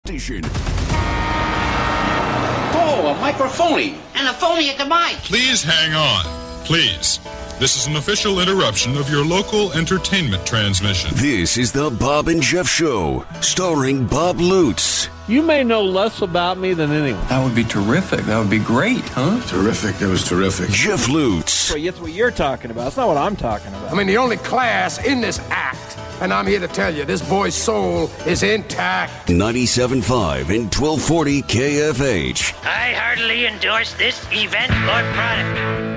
station. Oh, a microphony. And a phony at the mic. Please hang on. Please. This is an official interruption of your local entertainment transmission. This is the Bob and Jeff Show, starring Bob Lutz. You may know less about me than anyone. That would be terrific. That would be great, huh? Terrific. That was terrific. Jeff Lutz. Well, that's what you're talking about. It's not what I'm talking about. I mean, the only class in this act, and I'm here to tell you, this boy's soul is intact. 97.5 and 1240 KFH. I heartily endorse this event or product.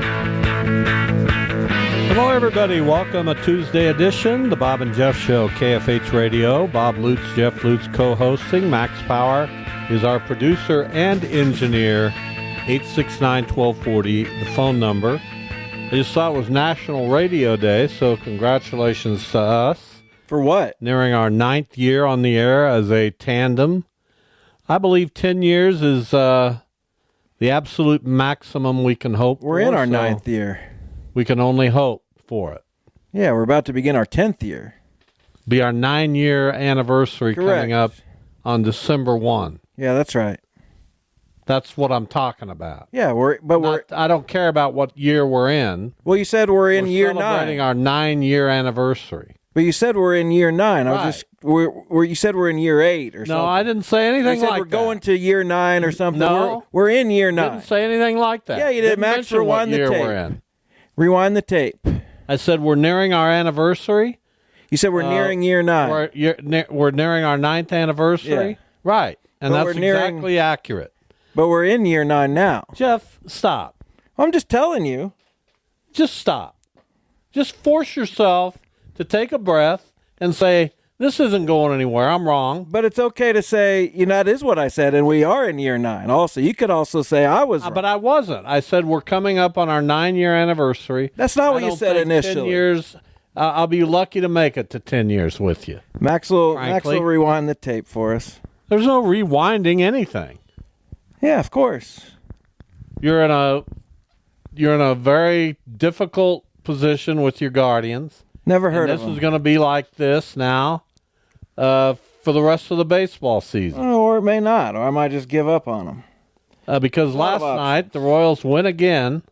Hello, everybody. Welcome a Tuesday edition, the Bob and Jeff Show, KFH Radio. Bob Lutz, Jeff Lutz co-hosting. Max Power is our producer and engineer. 869-1240, the phone number. I just thought it was National Radio Day, so congratulations to us. For what? Nearing our 9th year on the air as a tandem. I believe 10 years is the absolute maximum we can hope for. We're in our 9th year. We can only hope for it. Yeah, we're about to begin our 10th year. Be our 9-year anniversary. Correct. Coming up on December 1. Yeah, that's right. That's what I'm talking about. Yeah, I don't care about what year we're in. Well, you said we're in year 9. We're celebrating our 9-year anniversary. But you said we're in year 9. Right. You said we're in year 8 or something. No, I didn't say anything you said like we're that. going to year 9 or something. No. We're in year 9. Didn't say anything like that. Yeah, you did. Didn't Max, mention rewind what the year tape. we're in. Rewind the tape. I said we're nearing our anniversary. You said we're nearing year 9. We're nearing our 9th anniversary. Yeah. Right. And But that's we're nearing- exactly accurate. But we're in year 9 now. Jeff, stop. I'm just telling you. Just stop. Just force yourself to take a breath and say, this isn't going anywhere. I'm wrong. But it's okay to say, that is what I said, and we are in year 9. Also, you could also say I was wrong. But I wasn't. I said we're coming up on our 9-year anniversary. That's not what I you don't said think initially. 10 years, I'll be lucky to make it to 10 years with you. Max will Frankly. rewind the tape for us. There's no rewinding anything. Yeah, of course. You're in a very difficult position with your Guardians. Never heard of them. them. This is going to be like this now for the rest of the baseball season. Or it may not, or I might just give up on them. Because last night the Royals win again,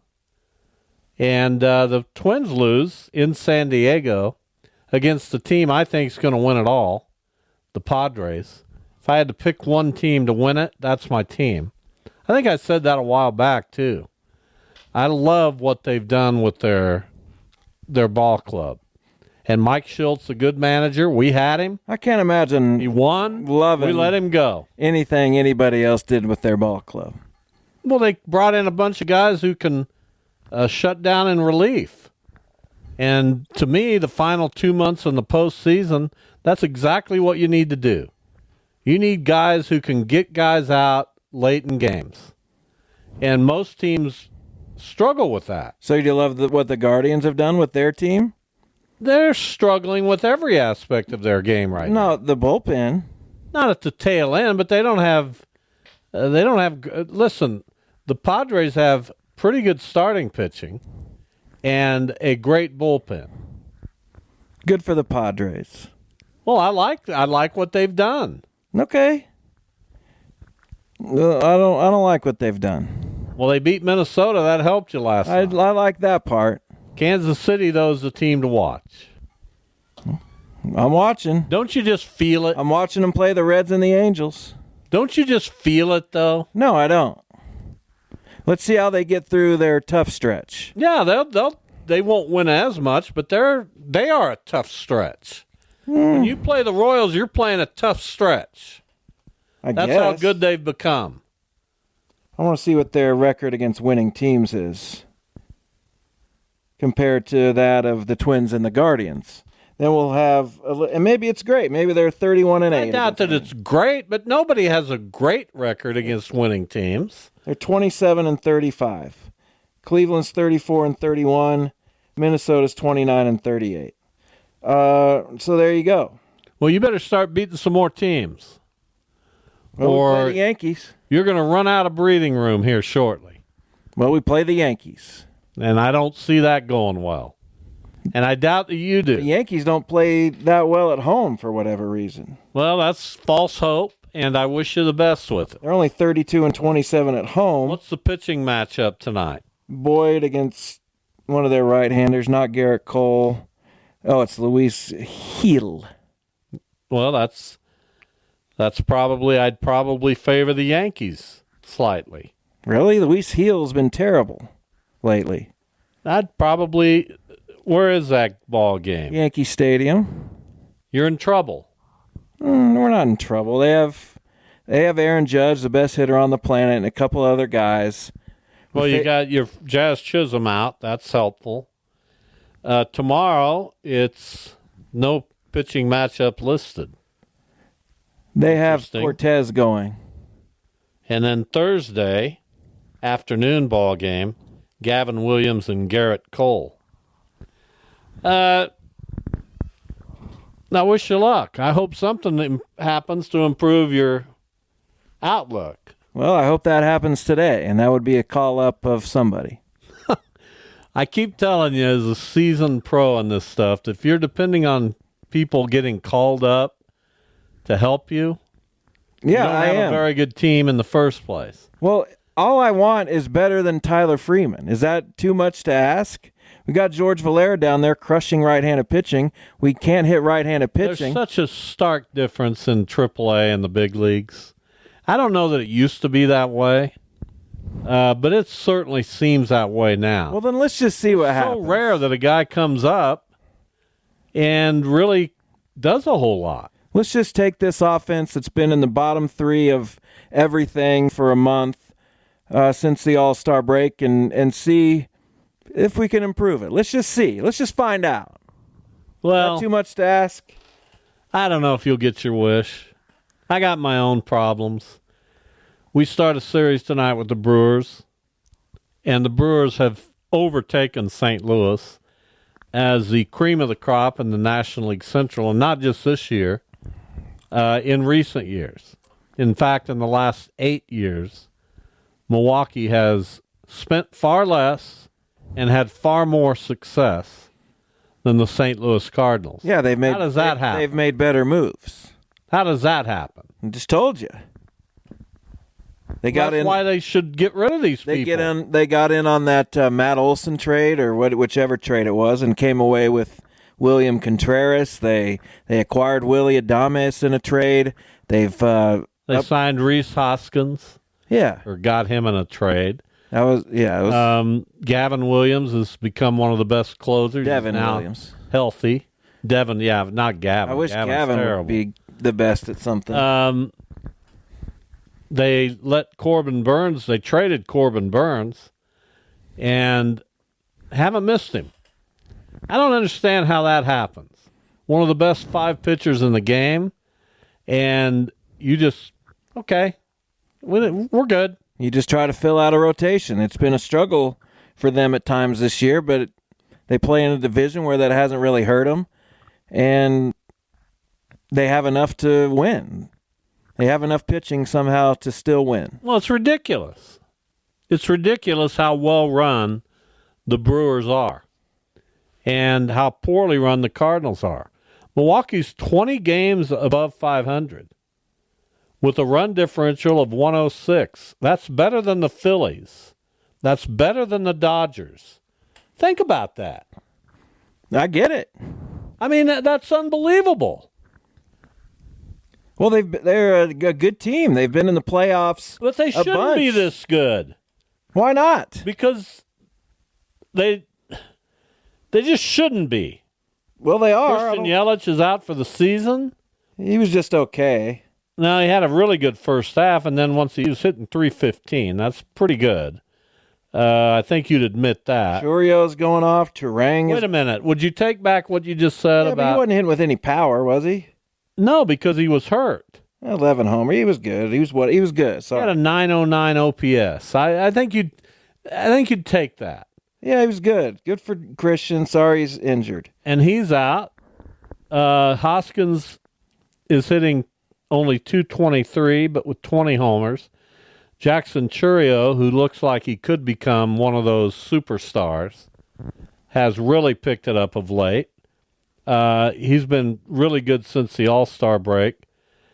and the Twins lose in San Diego against the team I think is going to win it all, the Padres. If I had to pick one team to win it, that's my team. I think I said that a while back, too. I love what they've done with their ball club. And Mike Schultz, a good manager. We had him. I can't imagine He won. loving We let him go. anything anybody else did with their ball club. Well, they brought in a bunch of guys who can shut down in relief. And to me, the final 2 months in the postseason, that's exactly what you need to do. You need guys who can get guys out late in games. And most teams struggle with that. So you love what the Guardians have done with their team? They're struggling with every aspect of their game right now. No, the bullpen. Not at the tail end, but they don't have. Listen, the Padres have pretty good starting pitching and a great bullpen. Good for the Padres. Well, I like what they've done. Okay. I don't like what they've done. Well, they beat Minnesota. That helped you last I night. like that part. Kansas City, though, is the team to watch. I'm watching. Don't you just feel it? I'm watching them play the Reds and the Angels. Don't you just feel it, though? No, I don't. Let's see how they get through their tough stretch. Yeah, they won't win as much, but they are a tough stretch. When you play the Royals, you're playing a tough stretch. That's how good they've become. I want to see what their record against winning teams is compared to that of the Twins and the Guardians. Then we'll have, and maybe it's great. Maybe they're 31-8. I doubt that it's great, but nobody has a great record against winning teams. They're 27-35. Cleveland's 34-31. Minnesota's 29-38. So there you go. Well, you better start beating some more teams. Well, or we play the Yankees. You're going to run out of breathing room here shortly. Well, we play the Yankees. And I don't see that going well. And I doubt that you do. The Yankees don't play that well at home for whatever reason. Well, that's false hope. and I wish you the best with it. They're only 32-27 at home. What's the pitching matchup tonight? Boyd against one of their right-handers, not Garrett Cole. Oh, it's Luis Gil. Well, that's probably, I'd probably favor the Yankees slightly. Really? Luis Gil's been terrible lately. I'd probably, where is that ball game? Yankee Stadium. You're in trouble. We're not in trouble. They have Aaron Judge, the best hitter on the planet, and a couple other guys. Well, you got your Jazz Chisholm out. That's helpful. Tomorrow, it's no pitching matchup listed. They have Cortez going. And then Thursday, afternoon ball game, Gavin Williams and Garrett Cole. Now, wish you luck. I hope something happens to improve your outlook. Well, I hope that happens today, and that would be a call-up of somebody. I keep telling you, as a seasoned pro on this stuff, if you're depending on people getting called up to help you, you don't have a very good team in the first place. Well, all I want is better than Tyler Freeman. Is that too much to ask? We got George Valera down there crushing right-handed pitching. We can't hit right-handed pitching. There's such a stark difference in AAA and the big leagues. I don't know that it used to be that way, but it certainly seems that way now. Well, then let's just see what happens. It's so rare that a guy comes up and really does a whole lot. Let's just take this offense that's been in the bottom three of everything for a month since the All-Star break and see if we can improve it. Let's just see. Let's just find out. Well, not too much to ask? I don't know if you'll get your wish. I got my own problems. We start a series tonight with the Brewers, and the Brewers have overtaken St. Louis as the cream of the crop in the National League Central, and not just this year, in recent years. In fact, in the last 8 years, Milwaukee has spent far less and had far more success than the St. Louis Cardinals. Yeah, How does that happen? They've made better moves. How does that happen? I just told you. That's why they should get rid of these people. They got in on that Matt Olson trade or whichever trade it was, and came away with William Contreras. They acquired Willie Adames in a trade. They signed Rhys Hoskins. Yeah, or got him in a trade. That was Gavin Williams has become one of the best closers. Devin now Williams, healthy. Devin, not Gavin. I wish Gavin's Gavin terrible. would be the best at something. They let Corbin Burns. They traded Corbin Burns, and haven't missed him. I don't understand how that happens. One of the best 5 pitchers in the game, and you just we're good. You just try to fill out a rotation. It's been a struggle for them at times this year, but they play in a division where that hasn't really hurt them, and they have enough to win. They have enough pitching somehow to still win. Well, it's ridiculous. It's ridiculous how well run the Brewers are and how poorly run the Cardinals are. Milwaukee's 20 games above 500 with a run differential of 106. That's better than the Phillies. That's better than the Dodgers. Think about that. I get it. I mean, that's unbelievable. Well, they're a good team. They've been in the playoffs. But they shouldn't be this good. Why not? Because they just shouldn't be. Well, they are. Christian Yelich is out for the season. He was just okay. No, he had a really good first half, and then once he was hitting .315, that's pretty good. I think you'd admit that. Churio's going off. Turang. Wait a minute. Would you take back what you just said about? But he wasn't hitting with any power, was he? No, because he was hurt. 11 homer. He was good. He was good. Sorry. He had a 909 OPS. I think you'd take that. Yeah, he was good. Good for Christian. Sorry he's injured. And he's out. Hoskins is hitting only .223, but with 20 homers. Jackson Chourio, who looks like he could become one of those superstars, has really picked it up of late. He's been really good since the All-Star break.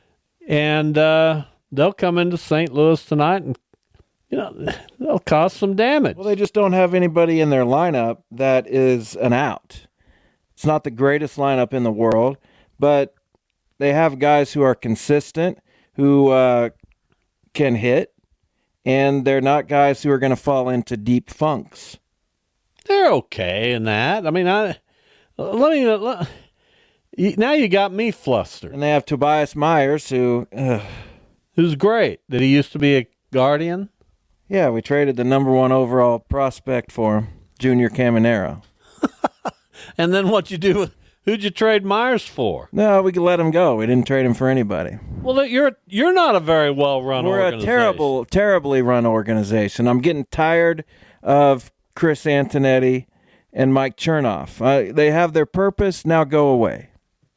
And they'll come into St. Louis tonight and, they'll cause some damage. Well, they just don't have anybody in their lineup that is an out. It's not the greatest lineup in the world, but they have guys who are consistent, who can hit, and they're not guys who are going to fall into deep funks. They're okay in that. I mean, now you got me flustered. And they have Tobias Myers, who's great. Did he used to be a Guardian? Yeah, we traded the number 1 overall prospect for him, Junior Caminero. And then what'd you do? Who'd you trade Myers for? No, we could let him go. We didn't trade him for anybody. Well, you're not a very well-run organization. We're a terribly run organization. I'm getting tired of Chris Antonetti and Mike Chernoff. They have their purpose. Now go away.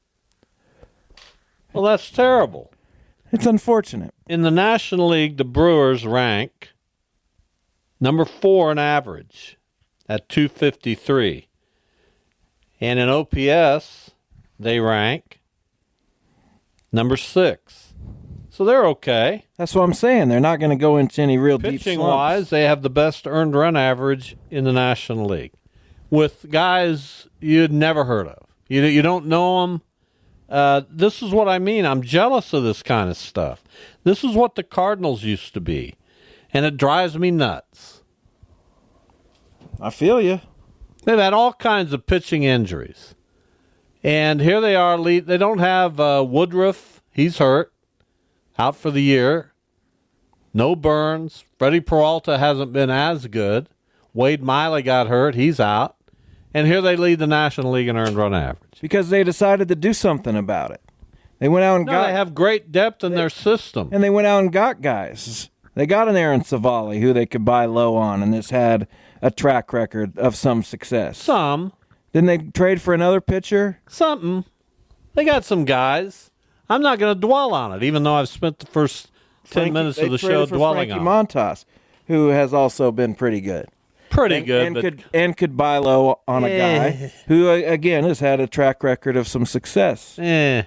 Well, that's terrible. It's unfortunate. In the National League, the Brewers rank number 4 in average at 253. And in OPS, they rank number 6. So they're okay. That's what I'm saying. They're not going to go into any real deep slumps. Pitching-wise, they have the best earned run average in the National League with guys you'd never heard of. You don't know them. This is what I mean. I'm jealous of this kind of stuff. This is what the Cardinals used to be, and it drives me nuts. I feel you. They've had all kinds of pitching injuries. And here they are. They don't have Woodruff. He's hurt. Out for the year. No Burns. Freddie Peralta hasn't been as good. Wade Miley got hurt. He's out. And here they lead the National League in earned run average. Because they decided to do something about it. They went out and they have great depth in their system. And they went out and got guys. They got an Aaron Savali who they could buy low on and has had a track record of some success. Some. Didn't they trade for another pitcher? Something. They got some guys. I'm not going to dwell on it, even though I've spent the first 10 minutes of the show dwelling on it. Montas, who has also been pretty good. And could buy low on a guy who, again, has had a track record of some success. They're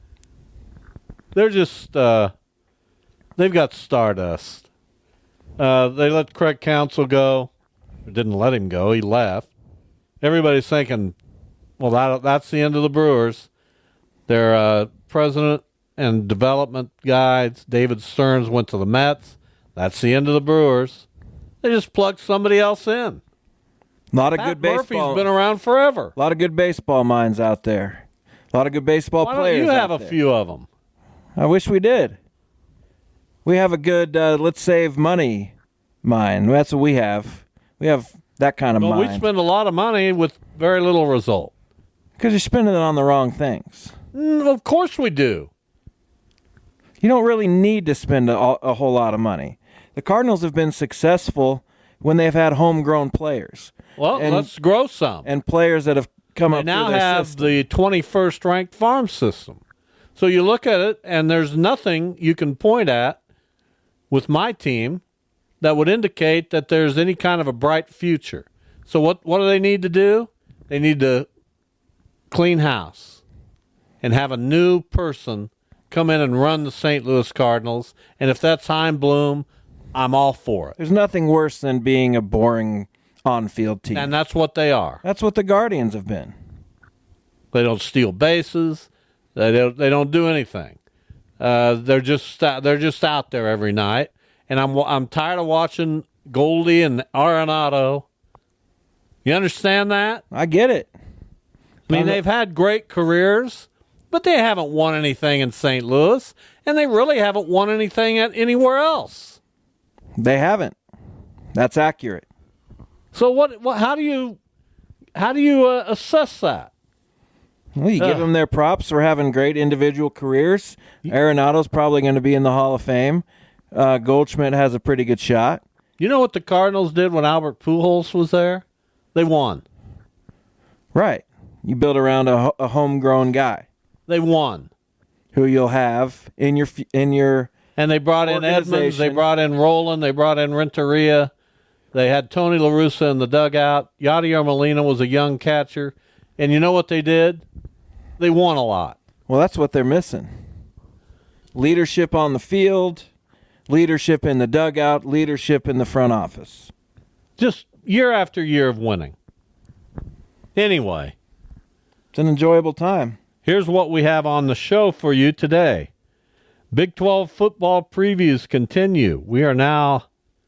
just, they've got stardust. They let Craig Counsell go. Or didn't let him go. He left. Everybody's thinking, well, that's the end of the Brewers. Their president and development guys, David Stearns, went to the Mets. That's the end of the Brewers. They just plugged somebody else in. A lot of good baseball. Murphy's been around forever. A lot of good baseball minds out there. A lot of good baseball players. Why don't you have a few of them? I wish we did. We have a good let's save money mind. That's what we have. We have that kind of mind. We spend a lot of money with very little result. Because you're spending it on the wrong things. Of course we do. You don't really need to spend a whole lot of money. The Cardinals have been successful when they've had homegrown players. Well, let's grow some. And players that have come up through their system. They now have the 21st ranked farm system. So you look at it, and there's nothing you can point at with my team that would indicate that there's any kind of a bright future. So what do they need to do? They need to clean house and have a new person come in and run the St. Louis Cardinals. And if that's Chaim Bloom, I'm all for it. There's nothing worse than being a boring on-field team. And that's what they are. That's what the Guardians have been. They don't steal bases. They don't do anything. They're just out there every night. And I'm tired of watching Goldie and Arenado. You understand that? I get it. I mean, they've had great careers, but they haven't won anything in St. Louis, and they really haven't won anything anywhere else. They haven't. That's accurate. So how do you assess that? Well, you give them their props for having great individual careers. Arenado's probably going to be in the Hall of Fame. Goldschmidt has a pretty good shot. You know what the Cardinals did when Albert Pujols was there? They won. Right. You build around a homegrown guy. They won. Who you'll have in your and they brought in Edmonds, they brought in Roland, they brought in Renteria. They had Tony La Russa in the dugout. Yadier Molina was a young catcher. And you know what they did? They won a lot. Well, that's what they're missing. leadership on the field, leadership in the dugout, leadership in the front office. Just year after year of winning. Anyway, It's an enjoyable time. here's what we have on the show for you today. Big 12 football previews continue. We are now,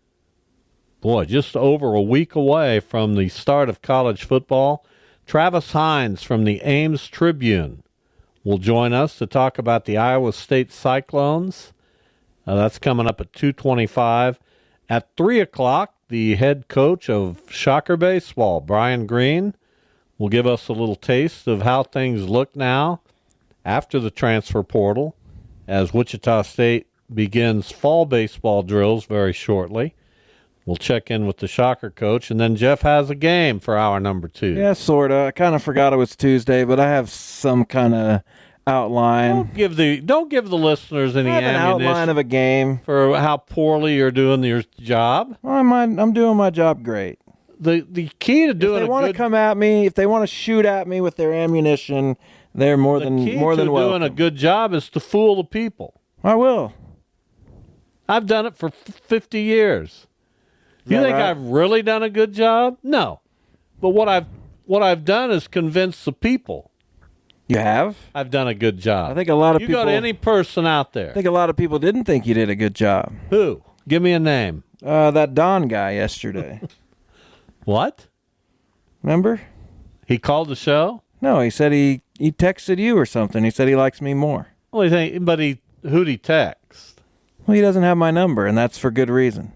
just over a week away from the start of college football. Travis Hines from the Ames Tribune will join us to talk about the Iowa State Cyclones. That's coming up at 2:25. At 3 o'clock, the head coach of Shocker Baseball, Brian Green, will give us a little taste of how things look now after the transfer portal as Wichita State begins fall baseball drills very shortly. We'll check in with the Shocker coach, and then Jeff has a game for hour number 2. Yeah, sort of. I kind of forgot it was Tuesday, but I have some kind of outline. Don't give the listeners any I have an outline ammunition of a game. for how poorly you're doing your job. I'm doing my job great. The key to doing If they want to come at me, if they want to shoot at me with their ammunition, they're more than welcome. Doing a good job is to fool the people. I will. I've done it for 50 years. You that think right? I've really done a good job? No. But what I've done is convince the people You have? I've done a good job. I think a lot of you people. go to any person out there. I think a lot of people didn't think you did a good job. Who? Give me a name. That Don guy yesterday. What? Remember? He called the show? No, he said he texted you or something. He said he likes me more. Well, who'd he text? Well, he doesn't have my number, and that's for good reason.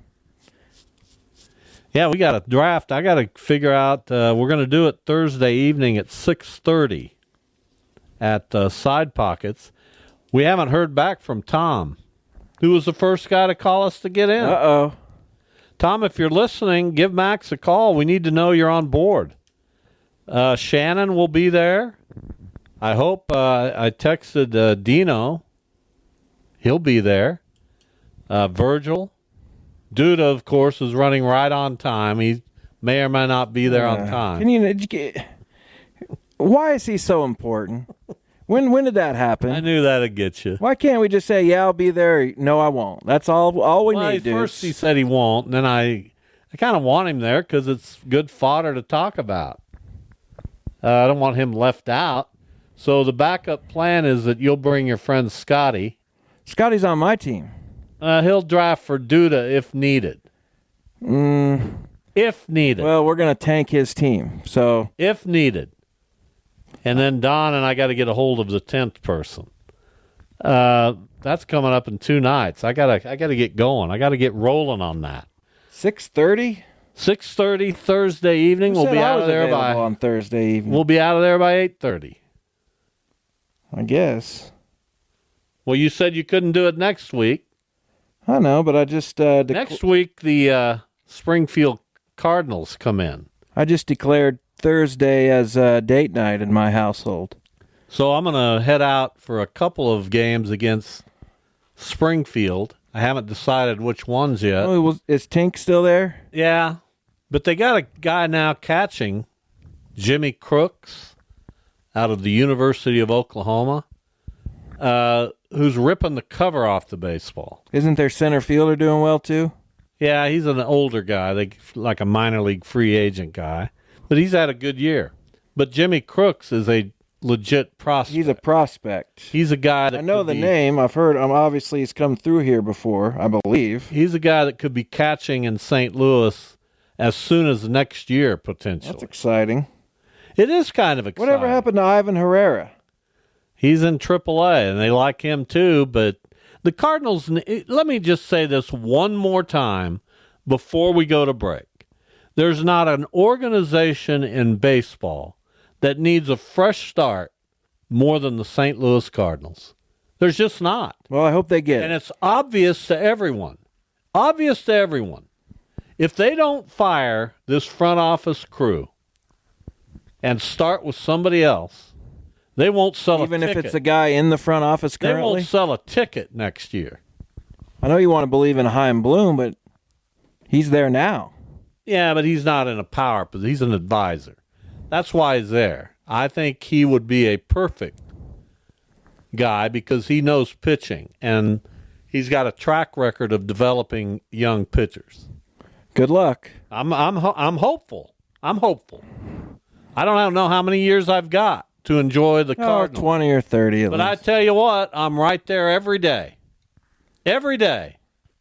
Yeah, we got a draft. I got to figure out. We're going to do it Thursday evening at 6:30 at Side Pockets. We haven't heard back from Tom, who was the first guy to call us to get in. Uh-oh. Tom, if you're listening, give Max a call. We need to know you're on board. Shannon will be there. I hope. I texted Dino. He'll be there. Virgil. Duda, of course, is running right on time. He may or may not be there on time. Why is he so important? When did that happen? I knew that'd get you. Why can't we just say, yeah, I'll be there? No, I won't. That's all we need to do. First he said he won't, and then I kind of want him there because it's good fodder to talk about. I don't want him left out. So the backup plan is that you'll bring your friend Scotty. Scotty's on my team. He'll draft for Duda if needed. If needed. Well, we're going to tank his team. So if needed. And then Don and I got to get a hold of the 10th person. That's coming up in 2 nights. I gotta get going. I got to get rolling on that. 6:30? 6:30 Thursday evening. We'll be out of there on Thursday evening. We'll be out of there by 8:30. I guess. Well, you said you couldn't do it next week. I know, but I just next week the Springfield Cardinals come in. I just declared Thursday as date night in my household. So I'm going to head out for a couple of games against Springfield. I haven't decided which ones yet. Oh, is Tink still there? Yeah, but they got a guy now catching, Jimmy Crooks, out of the University of Oklahoma, who's ripping the cover off the baseball. Isn't their center fielder doing well, too? Yeah, he's an older guy, like a minor league free agent guy. But he's had a good year. But Jimmy Crooks is a legit prospect. He's a prospect. He's a guy that I know the name. I've heard him. Obviously, he's come through here before, I believe. He's a guy that could be catching in St. Louis as soon as next year, potentially. That's exciting. It is kind of exciting. Whatever happened to Ivan Herrera? He's in AAA, and they like him too. But the Cardinals, let me just say this one more time before we go to break. There's not an organization in baseball that needs a fresh start more than the St. Louis Cardinals. There's just not. Well, I hope they get it. And it's obvious to everyone. Obvious to everyone. If they don't fire this front office crew and start with somebody else, they won't sell a ticket. Even if it's a guy in the front office currently? They won't sell a ticket next year. I know you want to believe in Chaim Bloom, but he's there now. Yeah, but he's not in a power position. He's an advisor. That's why he's there. I think he would be a perfect guy because he knows pitching, and he's got a track record of developing young pitchers. Good luck. I'm hopeful. I'm hopeful. I don't know how many years I've got to enjoy the Cardinals. 20 or 30 at But least. I tell you what, I'm right there every day. Every day.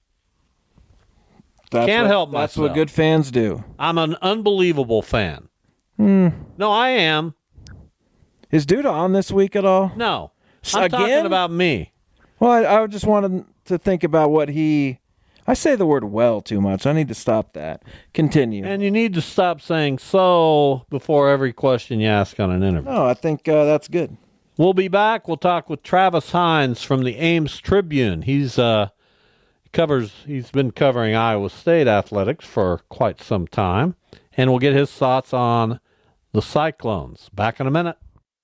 Can't help myself. That's what good fans do. I'm an unbelievable fan. No, I am. Is Duda on this week at all? No. I'm Again? talking about me. Well, I just wanted to think about what he... I say the word well too much. I need to stop that. Continue. And you need to stop saying so before every question you ask on an interview. No, I think that's good. We'll be back. We'll talk with Travis Hines from the Ames Tribune. He's been covering Iowa State athletics for quite some time, and we'll get his thoughts on the Cyclones. Back in a minute.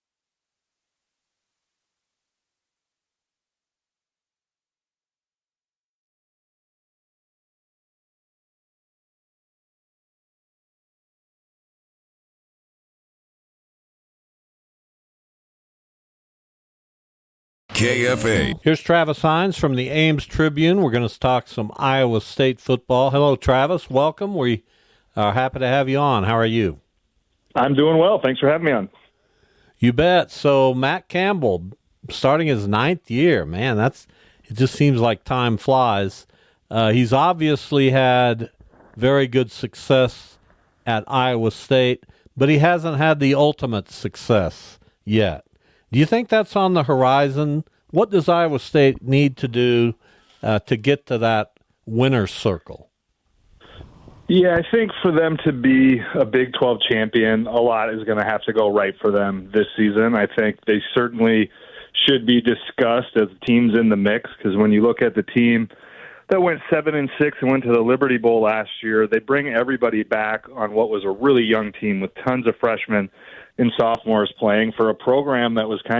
KFA. Here's Travis Hines from the Ames Tribune. We're going to talk some Iowa State football. Hello, Travis. Welcome. We are happy to have you on. How are you? I'm doing well. Thanks for having me on. You bet. So Matt Campbell, starting his 9th year, man, it just seems like time flies. He's obviously had very good success at Iowa State, but he hasn't had the ultimate success yet. Do you think that's on the horizon? What does Iowa State need to do to get to that winner's circle? Yeah, I think for them to be a Big 12 champion, a lot is going to have to go right for them this season. I think they certainly should be discussed as teams in the mix, because when you look at the team that went 7-6 and went to the Liberty Bowl last year, they bring everybody back on what was a really young team with tons of freshmen and sophomores playing for a program that was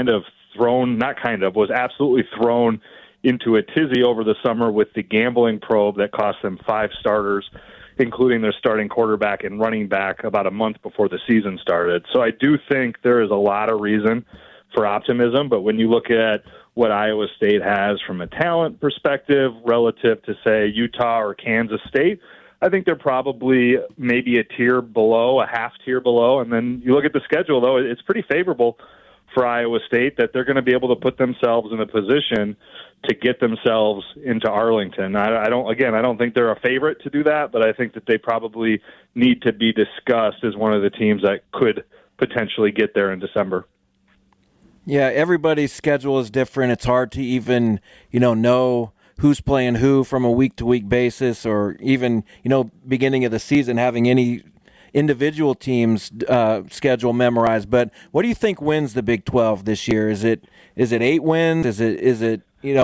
was absolutely thrown into a tizzy over the summer with the gambling probe that cost them 5 starters, including their starting quarterback and running back, about a month before the season started. So I do think there is a lot of reason for optimism, but when you look at what Iowa State has from a talent perspective relative to, say, Utah or Kansas State, I think they're probably maybe a tier below, a half tier below. And then you look at the schedule, though, it's pretty favorable for Iowa State that they're going to be able to put themselves in a position to get themselves into Arlington. I don't think they're a favorite to do that, but I think that they probably need to be discussed as one of the teams that could potentially get there in December. Yeah, everybody's schedule is different. It's hard to even, know who's playing who from a week-to-week basis, or even, beginning of the season having any individual teams' schedule memorized. But what do you think wins the Big 12 this year? Is it 8 wins? Is it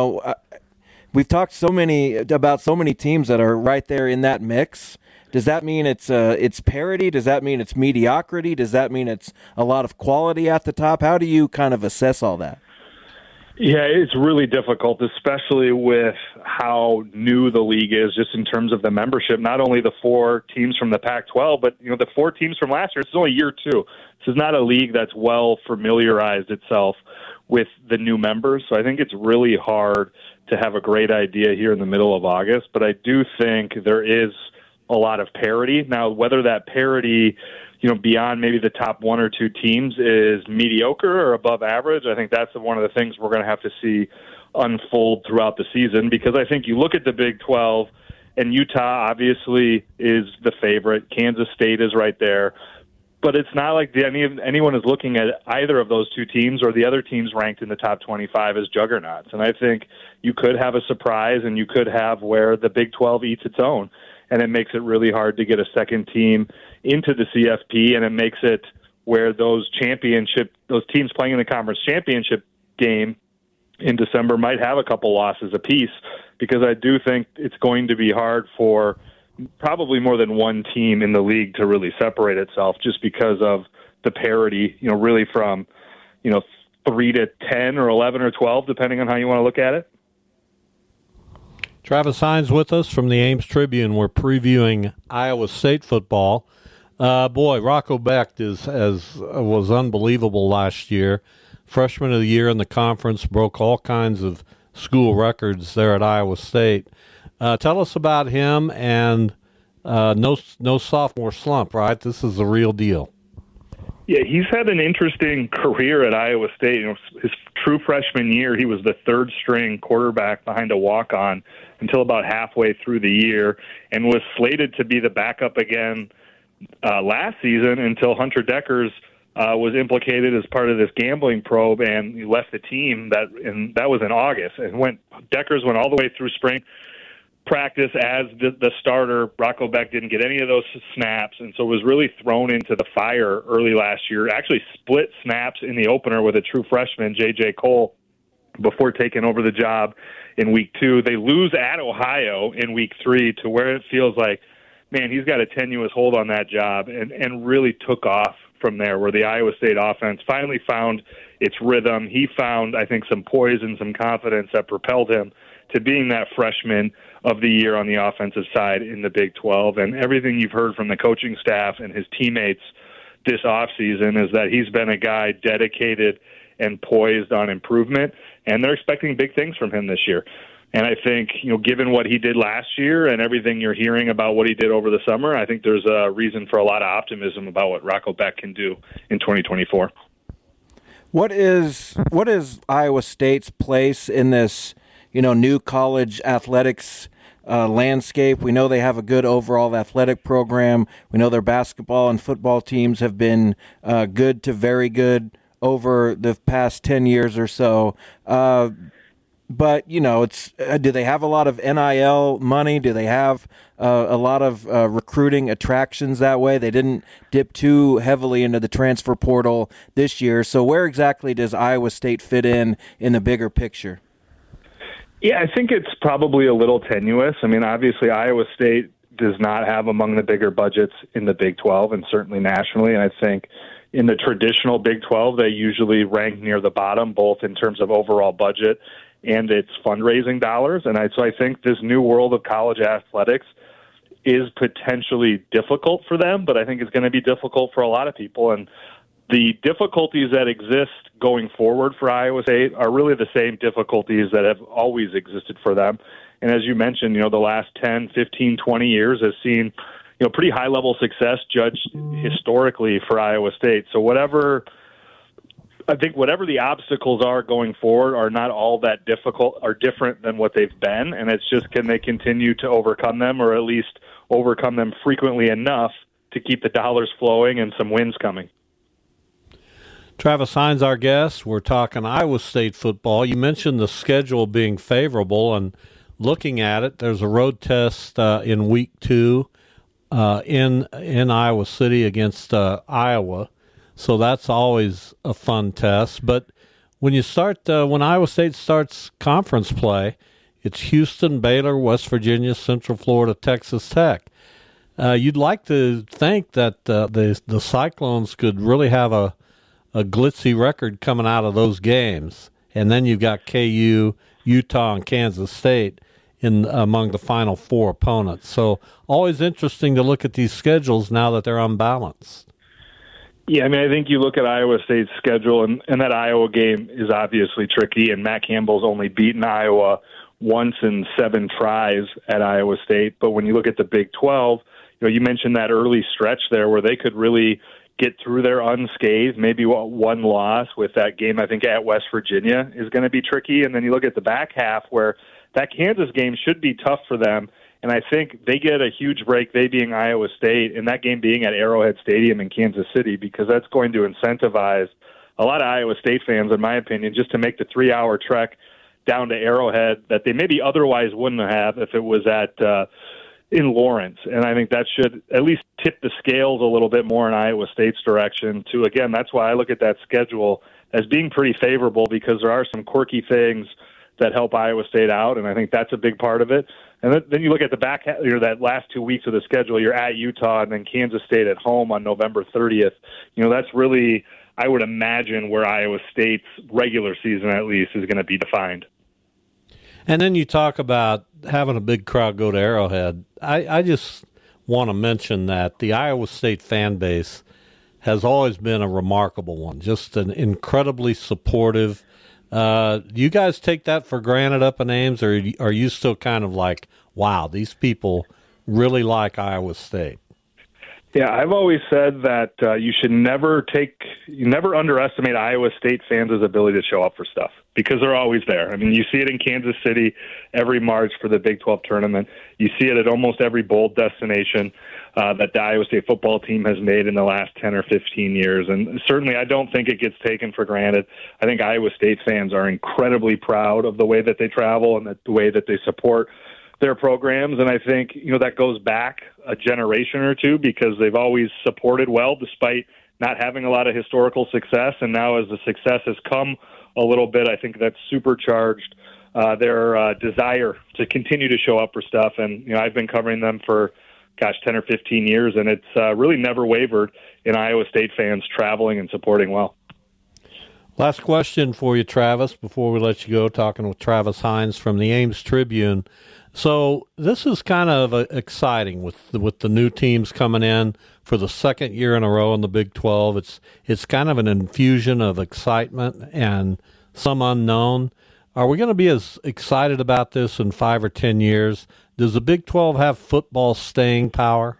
we've talked about so many teams that are right there in that mix. Does that mean it's parity? Does that mean it's mediocrity? Does that mean it's a lot of quality at the top? How do you kind of assess all that? Yeah, it's really difficult, especially with how new the league is, just in terms of the membership. Not only the 4 teams from the Pac-12, but the 4 teams from last year. It's only year 2. This is not a league that's well familiarized itself with the new members. So I think it's really hard to have a great idea here in the middle of August. But I do think there is a lot of parity. Now, whether that parity, beyond maybe the top 1 or 2 teams is mediocre or above average, I think that's one of the things we're going to have to see unfold throughout the season, because I think you look at the Big 12, and Utah obviously is the favorite. Kansas State is right there. But it's not like anyone is looking at either of those 2 teams or the other teams ranked in the top 25 as juggernauts. And I think you could have a surprise, and you could have where the Big 12 eats its own, and it makes it really hard to get a second team into the CFP, and it makes it where those teams playing in the conference championship game in December might have a couple losses apiece, because I do think it's going to be hard for probably more than one team in the league to really separate itself, just because of the parity, really from, 3 to 10 or 11 or 12, depending on how you want to look at it. Travis Hines with us from the Ames Tribune. We're previewing Iowa State football. Rocco Becht was unbelievable last year. freshman of the year in the conference, broke all kinds of school records there at Iowa State. Tell us about him and no sophomore slump, right? This is the real deal. Yeah, he's had an interesting career at Iowa State. His true freshman year, he was the third-string quarterback behind a walk-on until about halfway through the year, and was slated to be the backup again last season until Hunter Deckers was implicated as part of this gambling probe, and he left the team. That was in August, and Deckers went all the way through spring practice as the starter. Rocco Beck didn't get any of those snaps, and so was really thrown into the fire early last year. Actually split snaps in the opener with a true freshman, J.J. Cole, before taking over the job in week 2. They lose at Ohio in week 3 to where it feels like, man, he's got a tenuous hold on that job, and really took off from there, where the Iowa State offense finally found its rhythm. He found, I think, some poise and some confidence that propelled him to being that freshman of the year on the offensive side in the Big 12. And everything you've heard from the coaching staff and his teammates this offseason is that he's been a guy dedicated and poised on improvement, and they're expecting big things from him this year. And I think, given what he did last year and everything you're hearing about what he did over the summer, I think there's a reason for a lot of optimism about what Rocco Beck can do in 2024. What is Iowa State's place in this, new college athletics landscape? We know they have a good overall athletic program. We know their basketball and football teams have been good to very good over the past 10 years or so. But, do they have a lot of NIL money? Do they have a lot of recruiting attractions that way? They didn't dip too heavily into the transfer portal this year. So where exactly does Iowa State fit in the bigger picture? Yeah, I think it's probably a little tenuous. I mean, obviously, Iowa State does not have among the bigger budgets in the Big 12 and certainly nationally. And I think in the traditional Big 12, they usually rank near the bottom, both in terms of overall budget and its fundraising dollars. And so I think this new world of college athletics is potentially difficult for them, but I think it's going to be difficult for a lot of people. And the difficulties that exist going forward for Iowa State are really the same difficulties that have always existed for them. And as you mentioned, the last 10, 15, 20 years has seen, pretty high-level success judged historically for Iowa State. So whatever the obstacles are going forward are not all that difficult or different than what they've been. And it's just, can they continue to overcome them, or at least overcome them frequently enough to keep the dollars flowing and some wins coming? Travis Hines, our guest. We're talking Iowa State football. You mentioned the schedule being favorable, and looking at it, there's a road test in week 2 in Iowa City against Iowa. So that's always a fun test. But when when Iowa State starts conference play, it's Houston, Baylor, West Virginia, Central Florida, Texas Tech. You'd like to think that the Cyclones could really have a glitzy record coming out of those games. And then you've got KU, Utah, and Kansas State among the final 4 opponents. So always interesting to look at these schedules now that they're unbalanced. Yeah, I mean, I think you look at Iowa State's schedule, and that Iowa game is obviously tricky, and Matt Campbell's only beaten Iowa once in 7 tries at Iowa State. But when you look at the Big 12, you mentioned that early stretch there where they could really get through there unscathed, maybe one loss with that game, I think, at West Virginia is going to be tricky. And then you look at the back half where that Kansas game should be tough for them. And I think they get a huge break, they being Iowa State, and that game being at Arrowhead Stadium in Kansas City, because that's going to incentivize a lot of Iowa State fans, in my opinion, just to make the 3-hour trek down to Arrowhead that they maybe otherwise wouldn't have if it was in Lawrence. And I think that should at least tip the scales a little bit more in Iowa State's direction too. Again, that's why I look at that schedule as being pretty favorable, because there are some quirky things that help Iowa State out, and I think that's a big part of it. And then you look at the back, that last 2 weeks of the schedule, you're at Utah and then Kansas State at home on November 30th. That's really, I would imagine, where Iowa State's regular season at least is going to be defined. And then you talk about having a big crowd go to Arrowhead. I just want to mention that the Iowa State fan base has always been a remarkable one, just an incredibly supportive. Do you guys take that for granted up in Ames, or are you still kind of like, wow, these people really like Iowa State? Yeah, I've always said that you should never underestimate Iowa State fans' ability to show up for stuff, because they're always there. I mean, you see it in Kansas City every March for the Big 12 tournament. You see it at almost every bowl destination that the Iowa State football team has made in the last 10 or 15 years. And certainly I don't think it gets taken for granted. I think Iowa State fans are incredibly proud of the way that they travel and the way that they support their programs. And I think, that goes back a generation or two, because they've always supported well despite not having a lot of historical success. And now as the success has come a little bit, I think that's supercharged their desire to continue to show up for stuff. And, I've been covering them for 10 or 15 years, and it's really never wavered in Iowa State fans traveling and supporting well. Last question for you, Travis, before we let you go, talking with Travis Hines from the Ames Tribune. So this is kind of exciting with the new teams coming in for the second year in a row in the Big 12. It's kind of an infusion of excitement and some unknown. Are we going to be as excited about this in 5 or 10 years? Does the Big 12 have football staying power?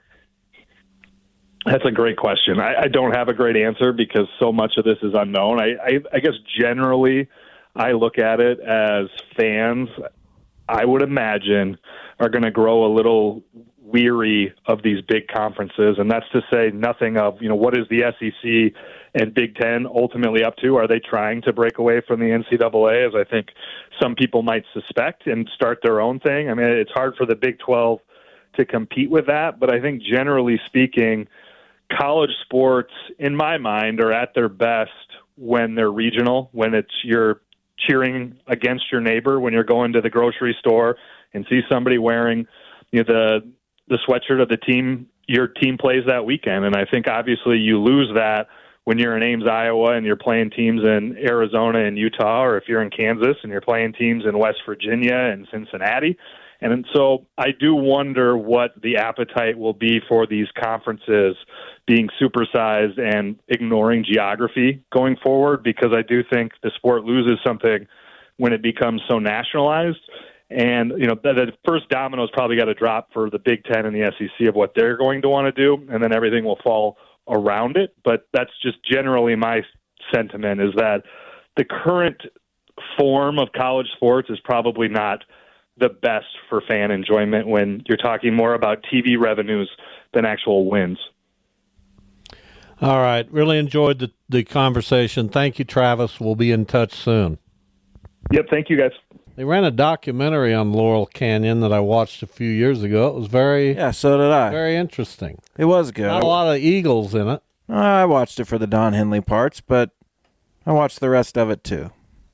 That's a great question. I don't have a great answer because so much of this is unknown. I guess generally I look at it as fans, I would imagine, are going to grow a little weary of these big conferences. And that's to say nothing of, what is the SEC and Big Ten ultimately up to? Are they trying to break away from the NCAA, as I think some people might suspect, and start their own thing? I mean, it's hard for the Big 12 to compete with that. But I think generally speaking, college sports, in my mind, are at their best when they're regional, when you're cheering against your neighbor, when you're going to the grocery store and see somebody wearing the sweatshirt of the team your team plays that weekend. And I think obviously you lose that when you're in Ames, Iowa, and you're playing teams in Arizona and Utah, or if you're in Kansas and you're playing teams in West Virginia and Cincinnati. And so I do wonder what the appetite will be for these conferences being supersized and ignoring geography going forward, because I do think the sport loses something when it becomes so nationalized. And, the first domino's probably got to drop for the Big Ten and the SEC of what they're going to want to do, and then everything will fall around it. But that's just generally my sentiment, is that the current form of college sports is probably not the best for fan enjoyment when you're talking more about TV revenues than actual wins. All right. Really enjoyed the conversation. Thank you, Travis. We'll be in touch soon. Yep. Thank you, guys. They ran a documentary on Laurel Canyon that I watched a few years ago. It was so did I. Very interesting. It was good. Not a lot of eagles in it. I watched it for the Don Henley parts, but I watched the rest of it too.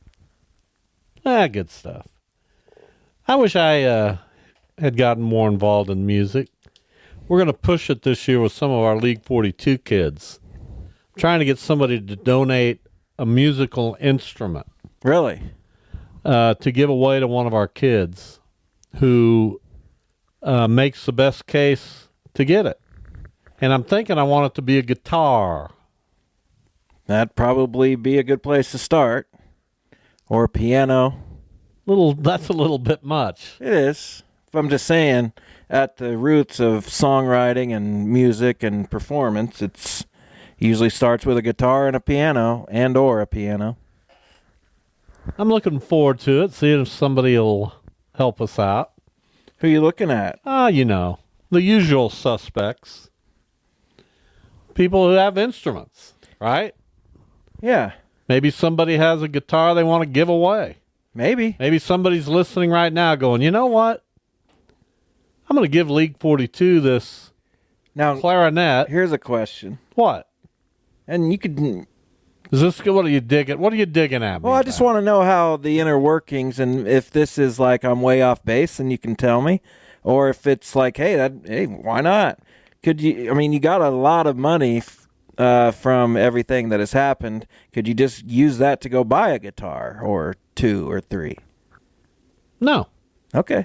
Good stuff. I wish I had gotten more involved in music. We're going to push it this year with some of our League 42 kids. I'm trying to get somebody to donate a musical instrument. Really? To give away to one of our kids who makes the best case to get it. And I'm thinking I want it to be a guitar. That'd probably be a good place to start. Or a piano. That's a little bit much. It is. I'm just saying, at the roots of songwriting and music and performance, it usually starts with a guitar and a piano, or a piano. I'm looking forward to it, seeing if somebody will help us out. Who are you looking at? The usual suspects. People who have instruments, right? Yeah. Maybe somebody has a guitar they want to give away. Maybe. Maybe somebody's listening right now going, you know what? I'm going to give League 42 this clarinet. Here's a question. What? And you could... Is this, what are you digging? What are you digging at me? Well, I just want to know how the inner workings, and if this is like I'm way off base and you can tell me, or if it's like, hey, why not? Could you? I mean, you got a lot of money from everything that has happened. Could you just use that to go buy a guitar or 2 or 3? No. Okay.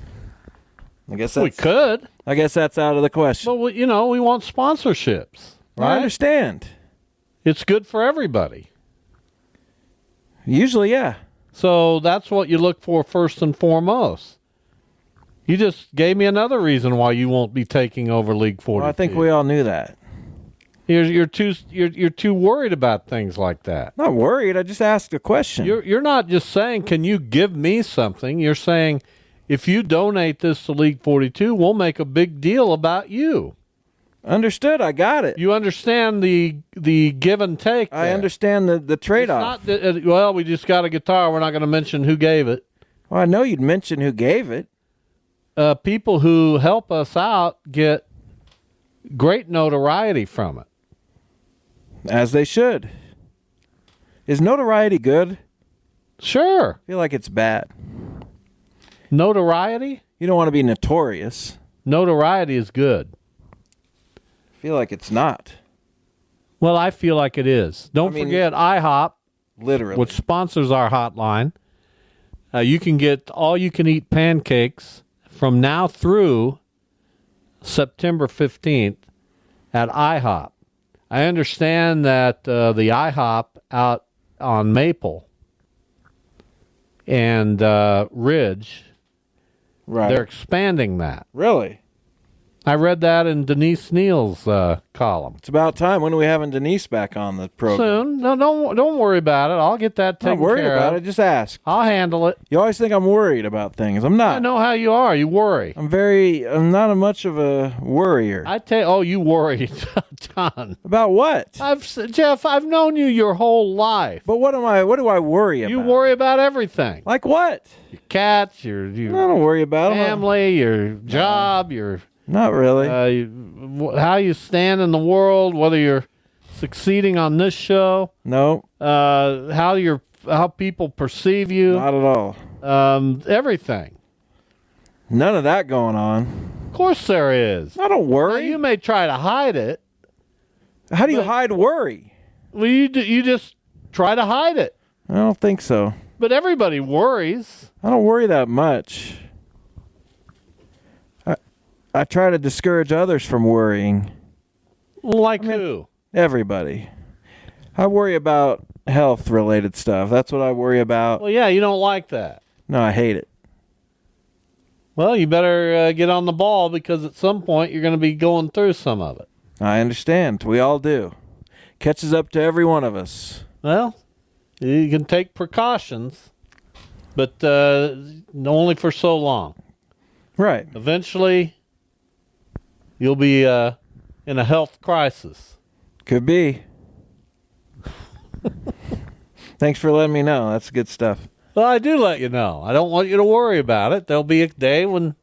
I guess we could. I guess that's out of the question. But we want sponsorships. Right? I understand. It's good for everybody. Usually, yeah. So that's what you look for first and foremost. You just gave me another reason why you won't be taking over League 42. Well, I think we all knew that. You're too worried about things like that. Not worried. I just asked a question. You're not just saying, can you give me something? You're saying, if you donate this to League 42, we'll make a big deal about you. Understood. I got it. You understand the give and take there. I understand the trade-off. It's not well, we just got a guitar. We're not going to mention who gave it. Well, I know you'd mention who gave it. People who help us out get great notoriety from it. As they should. Is notoriety good? Sure. I feel like it's bad. Notoriety? You don't want to be notorious. Notoriety is good. I feel like it's not. Well, I feel like it is. Don't forget IHOP, literally, which sponsors our hotline. You can get all-you-can-eat pancakes from now through September 15th at IHOP. I understand that the IHOP out on Maple and Ridge, right, they're expanding that. Really? I read that in Denise Neal's column. It's about time. When are we having Denise back on the program? Soon. No, don't worry about it. I'll get that taken care of. I'm worried about it. Just ask. I'll handle it. You always think I'm worried about things. I'm not. I know how you are. You worry. I'm not much of a worrier. You worry a ton. About what? Jeff, I've known you your whole life. But what do I worry about? You worry about everything. Like what? Your cats, your I don't worry about family, your job, Not really. How you stand in the world, whether you're succeeding on this show. No. How people perceive you. Not at all. Everything. None of that going on. Of course there is. I don't worry. Now, you may try to hide it. How do you hide worry? Well, you just try to hide it. I don't think so. But everybody worries. I don't worry that much. I try to discourage others from worrying. Like who? Everybody. I worry about health-related stuff. That's what I worry about. Well, yeah, you don't like that. No, I hate it. Well, you better get on the ball because at some point you're going to be going through some of it. I understand. We all do. Catches up to every one of us. Well, you can take precautions, but only for so long. Right. Eventually, you'll be in a health crisis. Could be. Thanks for letting me know. That's good stuff. Well, I do let you know. I don't want you to worry about it. There'll be a day when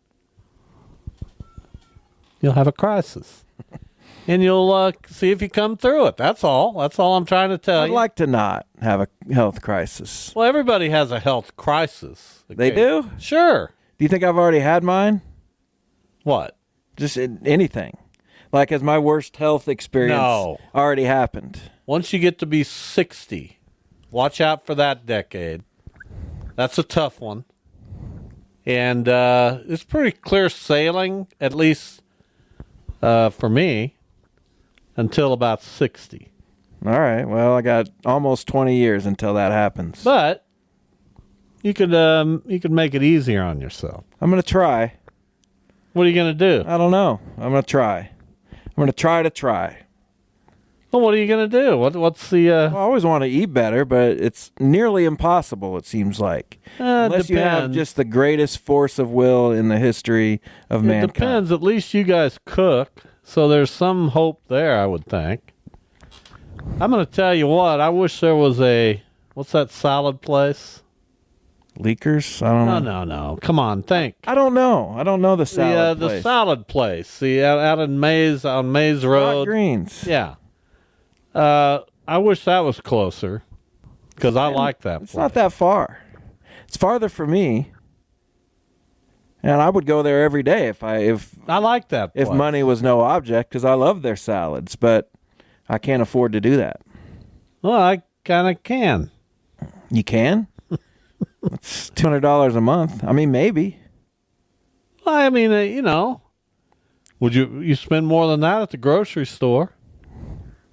you'll have a crisis. And you'll see if you come through it. That's all. That's all I'm trying to tell you. I'd like to not have a health crisis. Well, everybody has a health crisis. They do? Sure. Do you think I've already had mine? What? Just anything. Like, has my worst health experience already happened? Once you get to be 60, watch out for that decade. That's a tough one. And it's pretty clear sailing, at least for me, until about 60. All right. Well, I got almost 20 years until that happens. But you could make it easier on yourself. I'm going to try. What are you going to do? I don't know. I'm going to try. I'm going to try. Well, what are you going to do? What's the... Well, I always want to eat better, but it's nearly impossible, it seems like. Unless you have just the greatest force of will in the history of mankind. It depends. At least you guys cook, so there's some hope there, I would think. I'm going to tell you what. I wish there was what's that salad place? Leakers? I don't know. No. Come on, think. I don't know. I don't know the salad place. The salad place. Out in Maze, on Maze Road. Rock Greens. Yeah. I wish that was closer because I like that place. It's not that far. It's farther for me. And I would go there every day if I like that place. If money was no object, because I love their salads, but I can't afford to do that. Well, I kind of can. You can? It's $200 a month. I mean, maybe. Well, I mean, would you spend more than that at the grocery store?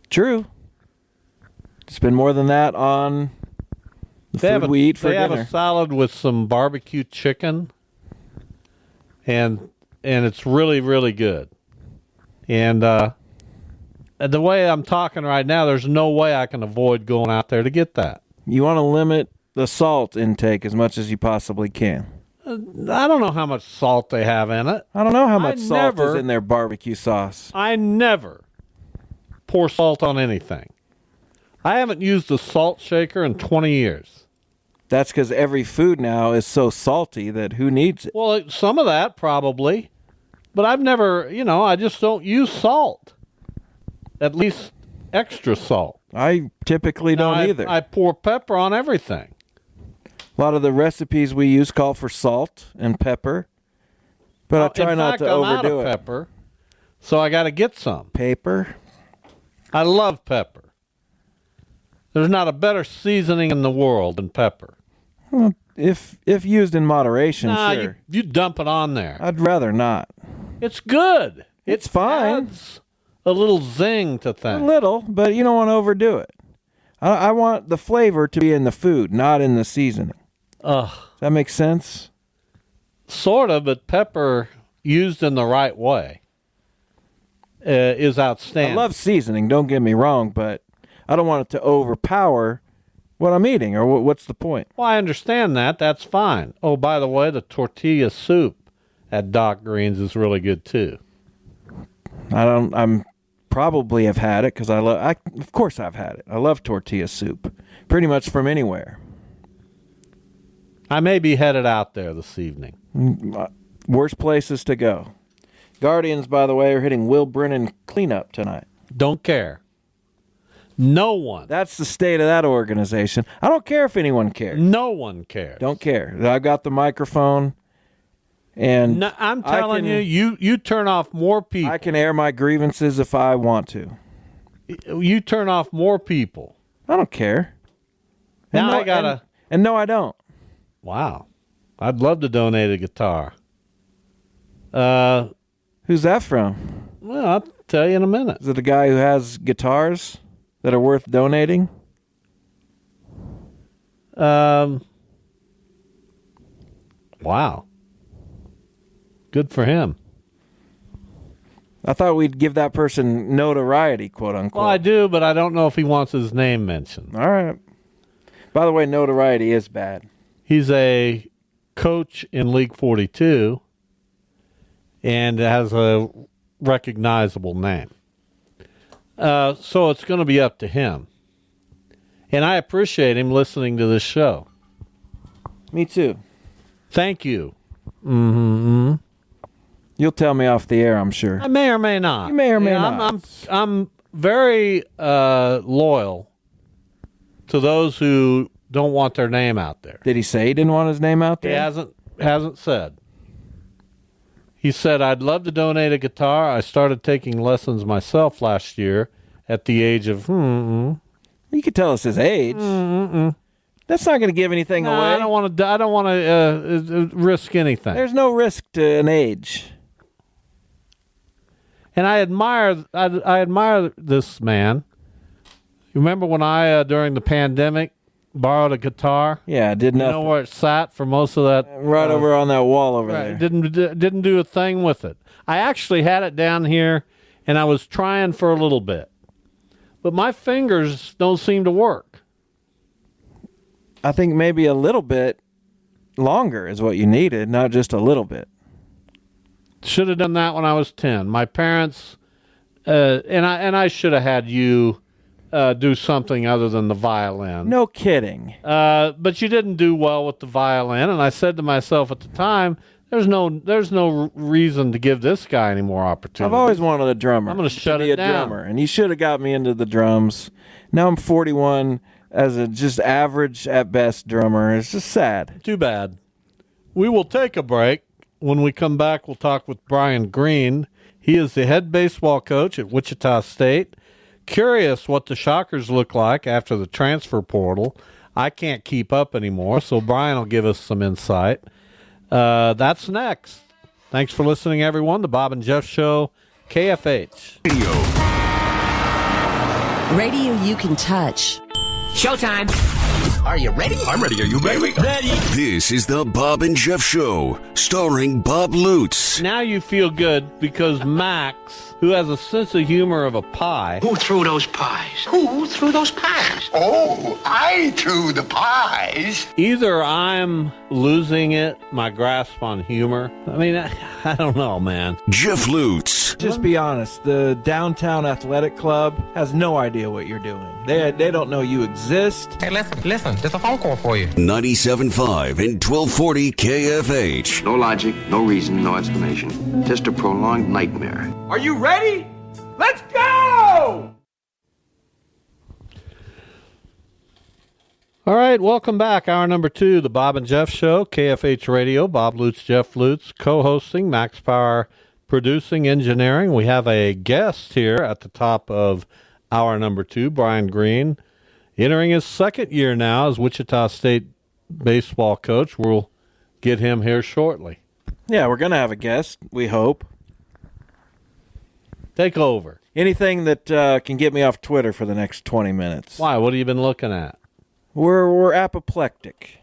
True. Spend more than that on the food we eat for dinner. dinner. They have a salad with some barbecue chicken, and it's really, really good. And the way I'm talking right now, there's no way I can avoid going out there to get that. You want to limit the salt intake as much as you possibly can. I don't know how much salt they have in it. I don't know how much salt is in their barbecue sauce. I never pour salt on anything. I haven't used a salt shaker in 20 years. That's because every food now is so salty that who needs it? Well, some of that probably. But I've never, I just don't use salt. At least extra salt. I typically don't either. I pour pepper on everything. A lot of the recipes we use call for salt and pepper, but I try not to overdo I'm out of it. Pepper, so I got to get some. Paper? I love pepper. There's not a better seasoning in the world than pepper. Well, if used in moderation, sure. You dump it on there. I'd rather not. It's good. It's fine. Adds a little zing to things. A little, but you don't want to overdo it. I want the flavor to be in the food, not in the seasoning. Does that make sense? Sort of, but pepper used in the right way is outstanding. I love seasoning, don't get me wrong, but I don't want it to overpower what I'm eating, or what's the point? Well, I understand that. That's fine. Oh, by the way, the tortilla soup at Doc Green's is really good too. I'm probably have had it because of course I've had it. I love tortilla soup, pretty much from anywhere. I may be headed out there this evening. Worst places to go. Guardians, by the way, are hitting Will Brennan cleanup tonight. Don't care. No one. That's the state of that organization. I don't care if anyone cares. No one cares. Don't care. I've got the microphone, and no, I'm telling you turn off more people. I can air my grievances if I want to. You turn off more people. I don't care. Now I gotta. And no, I don't. Wow. I'd love to donate a guitar. Who's that from? Well, I'll tell you in a minute. Is it a guy who has guitars that are worth donating? Wow. Good for him. I thought we'd give that person notoriety, quote unquote. Well, I do, but I don't know if he wants his name mentioned. All right. By the way, notoriety is bad. He's a coach in League 42 and has a recognizable name. So it's going to be up to him. And I appreciate him listening to this show. Me too. Thank you. Mm-hmm. You'll tell me off the air, I'm sure. I may or may not. You may or may not. I'm very loyal to those who don't want their name out there. Did he say he didn't want his name out there? He hasn't said. He said, I'd love to donate a guitar. I started taking lessons myself last year at the age of... You could tell us his age. That's not going to give anything away. I don't want to risk anything. There's no risk to an age. And I admire this man. You remember when I, during the pandemic, borrowed a guitar? Yeah, did nothing. You know where it sat for most of that? Right over on that wall over there. Didn't do a thing with it. I actually had it down here, and I was trying for a little bit. But my fingers don't seem to work. I think maybe a little bit longer is what you needed, not just a little bit. Should have done that when I was 10. My parents, and I should have had you do something other than the violin. No kidding. But you didn't do well with the violin, and I said to myself at the time, there's no reason to give this guy any more opportunity. I've always wanted a drummer. I'm going to shut it down. Drummer, and you should have got me into the drums. Now I'm 41 as a just average at best drummer. It's just sad. Too bad. We will take a break. When we come back, we'll talk with Brian Green. He is the head baseball coach at Wichita State. Curious what the Shockers look like after the transfer portal. I can't keep up anymore, so Brian will give us some insight. That's next. Thanks for listening, everyone. The Bob and Jeff Show, KFH. Radio. Radio you can touch. Showtime. Are you ready? I'm ready. Are you ready? Ready. This is the Bob and Jeff Show, starring Bob Lutz. Now you feel good because Max, who has a sense of humor of a pie. Who threw those pies? Who threw those pies? Oh, I threw the pies. Either I'm losing it, my grasp on humor. I mean, I don't know, man. Jeff Lutz. Just be honest. The Downtown Athletic Club has no idea what you're doing. They don't know you exist. Hey, listen. There's a phone call for you. 97.5 and 1240 KFH. No logic, no reason, no explanation. Just a prolonged nightmare. Are you ready? Let's go! All right, welcome back. Hour number 2, the Bob and Jeff Show, KFH Radio. Bob Lutz, Jeff Lutz, co-hosting, Max Power producing, engineering. We have a guest here at the top of hour number 2, Brian Green, entering his second year now as Wichita State baseball coach. We'll get him here shortly. Yeah, we're going to have a guest, we hope. Take over. Anything that can get me off Twitter for the next 20 minutes. Why? What have you been looking at? We're apoplectic.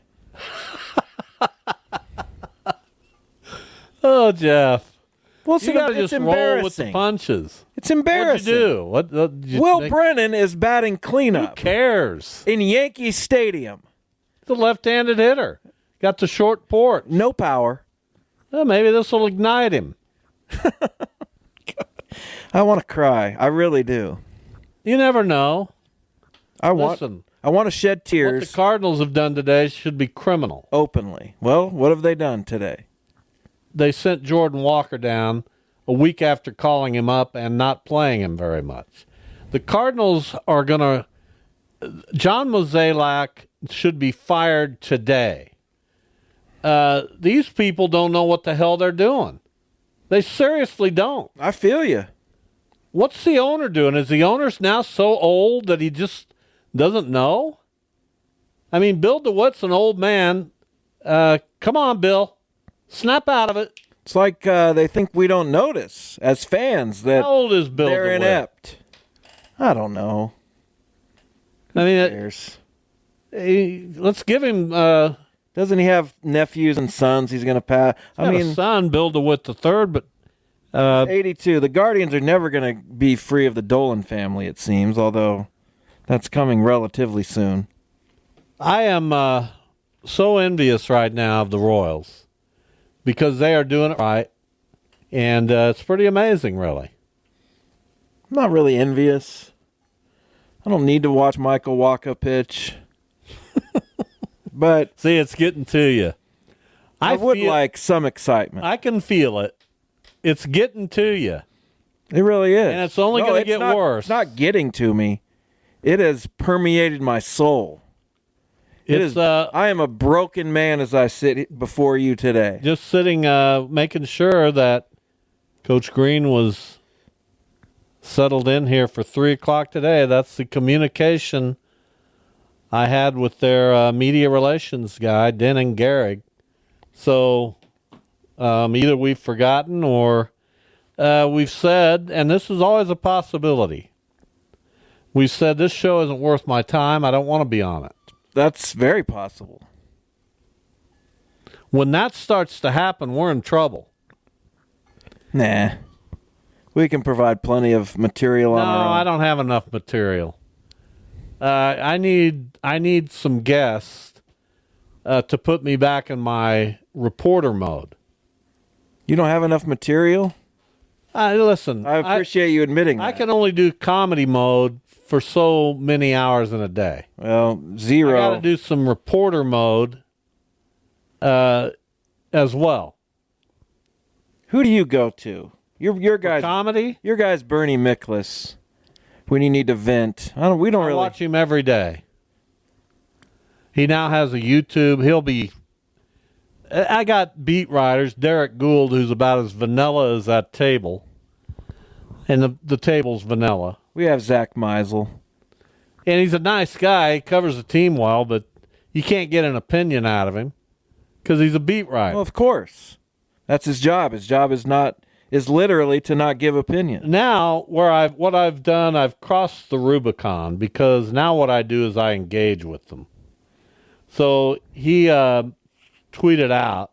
Oh, Jeff. Well, You got to just roll with the punches. It's embarrassing. What'd you do? Did you Will think? Brennan is batting cleanup. Who cares? In Yankee Stadium. The left-handed hitter. Got the short port. No power. Well, maybe this will ignite him. I want to cry. I really do. You never know. I want to shed tears. What the Cardinals have done today should be criminal. Openly. Well, what have they done today? They sent Jordan Walker down a week after calling him up and not playing him very much. The Cardinals are going to... John Mozeliak should be fired today. These people don't know what the hell they're doing. They seriously don't. I feel you. What's the owner doing? Is the owner now so old that he just doesn't know? I mean, Bill DeWitt's an old man. Come on, Bill. Snap out of it. It's like they think we don't notice as fans that How old is Bill they're DeWitt? inept. I don't know. I mean, let's give him... Doesn't he have nephews and sons he's going to pass? I mean, a son, Bill DeWitt III, but... 82. The Guardians are never going to be free of the Dolan family, it seems, although that's coming relatively soon. I am so envious right now of the Royals because they are doing it right, and it's pretty amazing, really. I'm not really envious. I don't need to watch Michael Wacha pitch. But see, it's getting to you. I would like some excitement. I can feel it. It's getting to you. It really is. And it's only going to get worse. It's not getting to me. It has permeated my soul. I am a broken man as I sit before you today. Just sitting, making sure that Coach Green was settled in here for 3 o'clock today. That's the communication I had with their media relations guy, Denning Gehrig. So either we've forgotten or we've said, and this is always a possibility, we've said this show isn't worth my time. I don't want to be on it. That's very possible. When that starts to happen, we're in trouble. Nah. We can provide plenty of material on our own. No, I don't have enough material. I need some guests to put me back in my reporter mode. You don't have enough material? Listen. I appreciate you admitting that. I can only do comedy mode for so many hours in a day. Well, 0. I got to do some reporter mode as well. Who do you go to? Your guys comedy? Your guy's Bernie Miklasz. When you need to vent. I watch him every day. He now has a YouTube. I got beat writers, Derek Gould, who's about as vanilla as that table. And the table's vanilla. We have Zach Meisel. And he's a nice guy. He covers the team well, but you can't get an opinion out of him because he's a beat writer. Well, of course. That's his job. His job is is literally to not give opinion. Now, what I've done, I've crossed the Rubicon, because now what I do is I engage with them. So he tweeted out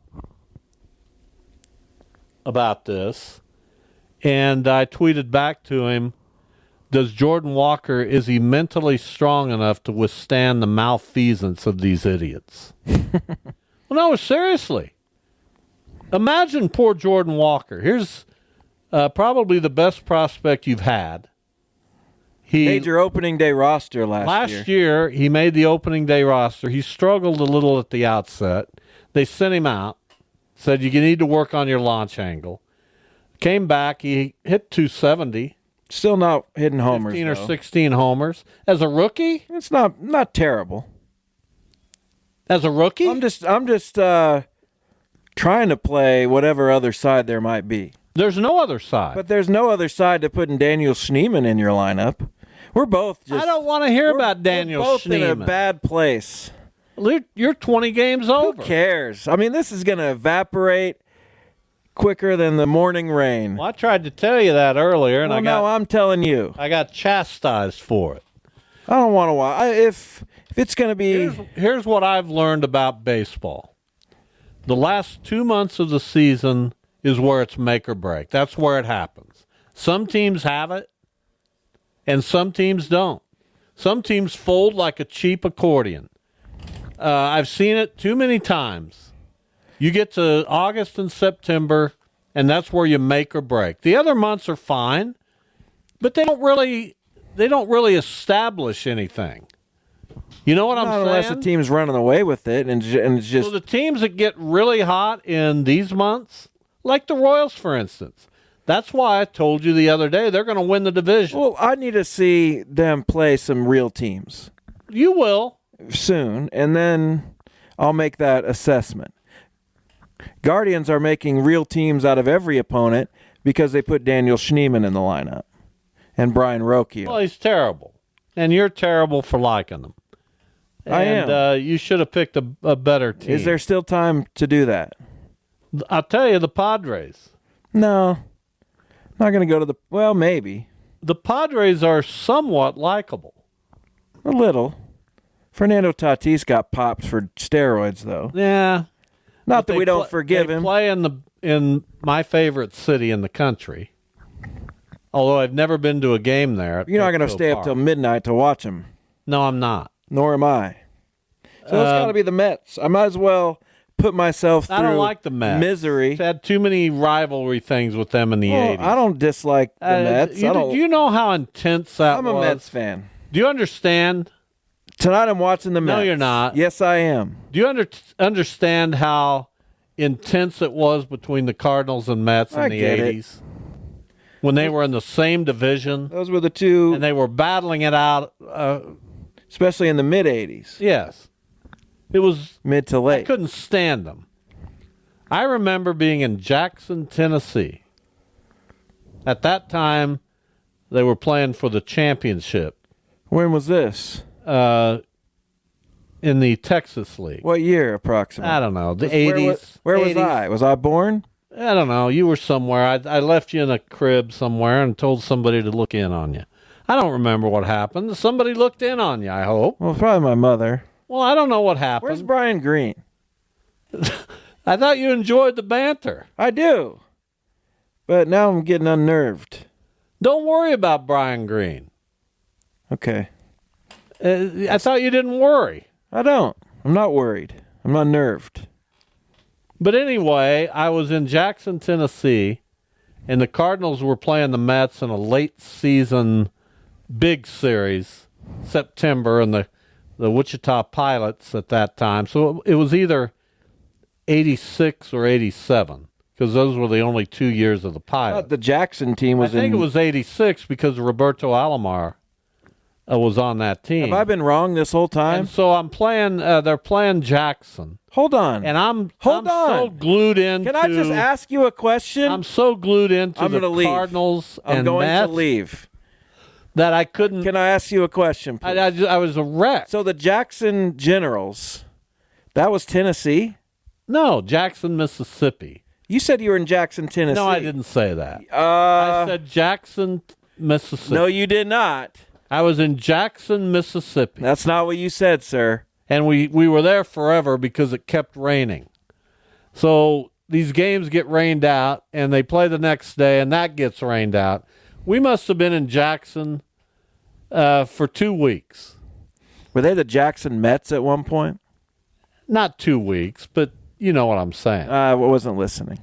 about this, and I tweeted back to him, does Jordan Walker, is he mentally strong enough to withstand the malfeasance of these idiots? Well, no, seriously. Imagine poor Jordan Walker. Here's probably the best prospect you've had. He made your opening day roster last year. Last year, he made the opening day roster. He struggled a little at the outset. They sent him out, said you need to work on your launch angle. Came back, he hit 270. Still not hitting homers, 15 or 16 homers. As a rookie? It's not terrible. As a rookie? I'm just trying to play whatever other side there might be. There's no other side. But there's no other side to putting Daniel Schneemann in your lineup. We're both just... I don't want to hear about Daniel both Schneemann. in a bad place. You're 20 games over. Who cares? I mean, this is going to evaporate quicker than the morning rain. Well, I tried to tell you that earlier, and I'm telling you. I got chastised for it. I don't want to watch. If it's going to be... Here's what I've learned about baseball. The last 2 months of the season is where it's make or break. That's where it happens. Some teams have it, and some teams don't. Some teams fold like a cheap accordion. I've seen it too many times. You get to August and September, and that's where you make or break. The other months are fine, but they don't really establish anything. You know what I'm saying? Unless the team's running away with it, and it's just... So the teams that get really hot in these months, like the Royals, for instance, that's why I told you the other day they're going to win the division. Well, I need to see them play some real teams. You will. Soon, and then I'll make that assessment. Guardians are making real teams out of every opponent because they put Daniel Schneemann in the lineup and Brian Rocchio. Well, he's terrible, and you're terrible for liking him. I am. And you should have picked a better team. Is there still time to do that? I'll tell you, the Padres. No. Not going to go to the... Well, maybe. The Padres are somewhat likable. A little. Fernando Tatis got popped for steroids, though. Yeah. Not that we don't forgive him. They play in my favorite city in the country. Although I've never been to a game there. You're not going to stay up till midnight to watch him. No, I'm not. Nor am I. So it's got to be the Mets. I might as well put myself through I don't like the Mets. Misery. I've had too many rivalry things with them in the 80s. I don't dislike the Mets. Do you know how intense that was? I'm a Mets fan. Do you understand? Tonight I'm watching the Mets. No, you're not. Yes, I am. Do you understand how intense it was between the Cardinals and Mets in the 80s? When they were in the same division. Those were the two. And they were battling it out. Especially in the mid-'80s. Yes. It was... Mid to late. I couldn't stand them. I remember being in Jackson, Tennessee. At that time, they were playing for the championship. When was this? In the Texas League. What year, approximately? I don't know. The 80s. Where was I? Was I born? I don't know. You were somewhere. I left you in a crib somewhere and told somebody to look in on you. I don't remember what happened. Somebody looked in on you, I hope. Well, probably my mother. Well, I don't know what happened. Where's Brian Green? I thought you enjoyed the banter. I do. But now I'm getting unnerved. Don't worry about Brian Green. Okay. I thought you didn't worry. I don't. I'm not worried. I'm not nerved. But anyway, I was in Jackson, Tennessee, and the Cardinals were playing the Mets in a late season big series, September, and the Wichita Pilots at that time. So it was either 86 or 87, because those were the only 2 years of the Pilots. The Jackson team was I think it was 86 because Roberto Alomar was on that team. Have I been wrong this whole time? And so I'm playing. They're playing Jackson. Hold on. And I'm so glued into. Can I just ask you a question? I'm so glued into the Cardinals and I'm going Mets to leave. That I couldn't. Can I ask you a question, please? I was a wreck. So the Jackson Generals, that was Tennessee? No, Jackson, Mississippi. You said you were in Jackson, Tennessee. No, I didn't say that. I said Jackson, Mississippi. No, you did not. I was in Jackson, Mississippi. That's not what you said, sir. And we were there forever because it kept raining. So these games get rained out, and they play the next day, and that gets rained out. We must have been in Jackson for 2 weeks. Were they the Jackson Mets at one point? Not 2 weeks, but you know what I'm saying. I wasn't listening.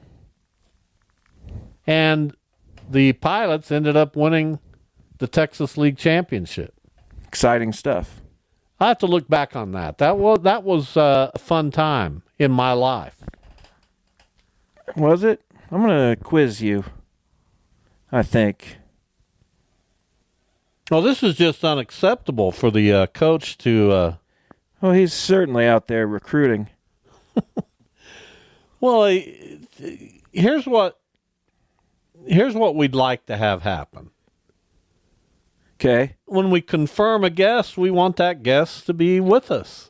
And the Pilots ended up winning the Texas League Championship. Exciting stuff. I have to look back on that. That was a fun time in my life. Was it? I'm going to quiz you, I think. Well, this is just unacceptable for the coach to... Well, he's certainly out there recruiting. Well, here's what we'd like to have happen. Okay. When we confirm a guest, we want that guest to be with us.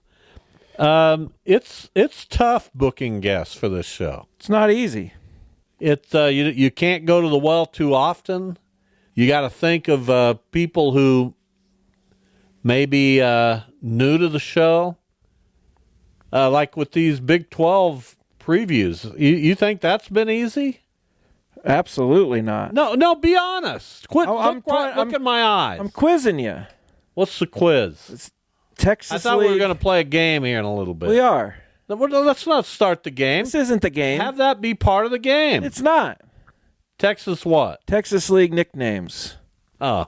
It's tough booking guests for this show. It's not easy. You can't go to the well too often. You got to think of people who may be new to the show, like with these Big 12 previews. You think that's been easy? Absolutely not. No. Be honest. Quit. Look in my eyes. I'm quizzing you. What's the quiz? It's Texas I thought League. we were going to play a game here in a little bit. We are. Let's not start the game. This isn't the game. Have that be part of the game. It's not. Texas what? Texas League nicknames. Oh.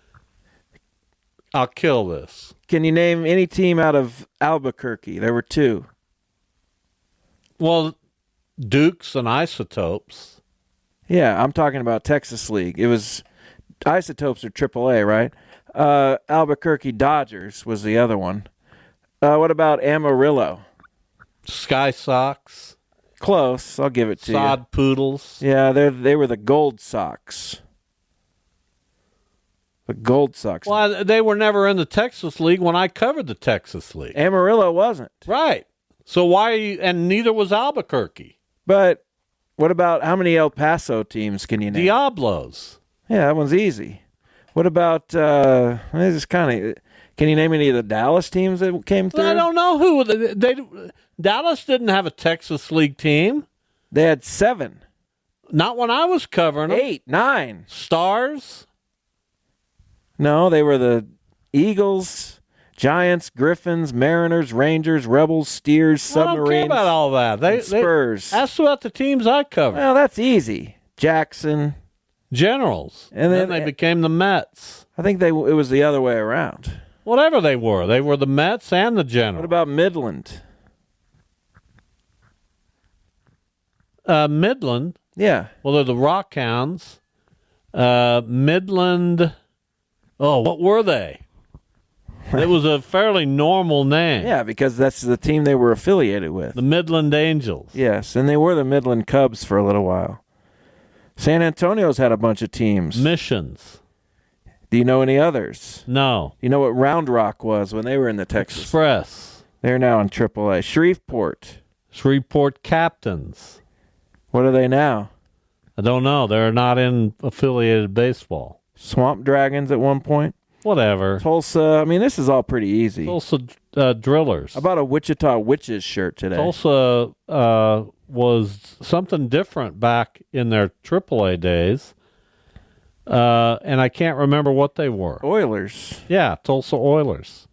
I'll kill this. Can you name any team out of Albuquerque? There were 2. Well, Dukes and Isotopes. Yeah, I'm talking about Texas League. It was Isotopes or AAA, right? Albuquerque Dodgers was the other one. What about Amarillo? Sky Sox. Close. I'll give it to you. Sod Poodles. Yeah, they were the Gold Sox. The Gold Sox. Well, they were never in the Texas League when I covered the Texas League. Amarillo wasn't. Right. So why are you, and neither was Albuquerque. But what about how many El Paso teams can you name? Diablos. Yeah, that one's easy. What about this is kind of, can you name any of the Dallas teams that came through? I don't know who Dallas didn't have a Texas League team. They had 7. Not when I was covering them. 8, 9. Stars? No, they were the Eagles, Giants, Griffins, Mariners, Rangers, Rebels, Steers, Submarines. I don't care about all that. Spurs. Ask about the teams I covered. Well, that's easy. Jackson. Generals. And then they became the Mets. I think it was the other way around. Whatever they were the Mets and the Generals. What about Midland? Midland? Yeah. Well, they're the Rockhounds. Midland. Oh, what were they? It was a fairly normal name. Yeah, because that's the team they were affiliated with. The Midland Angels. Yes, and they were the Midland Cubs for a little while. San Antonio's had a bunch of teams. Missions. Do you know any others? No. You know what Round Rock was when they were in the Texas? Express. They're now in AAA. Shreveport Captains. What are they now? I don't know. They're not in affiliated baseball. Swamp Dragons at one point? Whatever. Tulsa. I mean, this is all pretty easy. Tulsa Drillers. How about a Wichita Witches shirt today? Tulsa was something different back in their AAA days. And I can't remember what they were. Oilers. Yeah, Tulsa Oilers.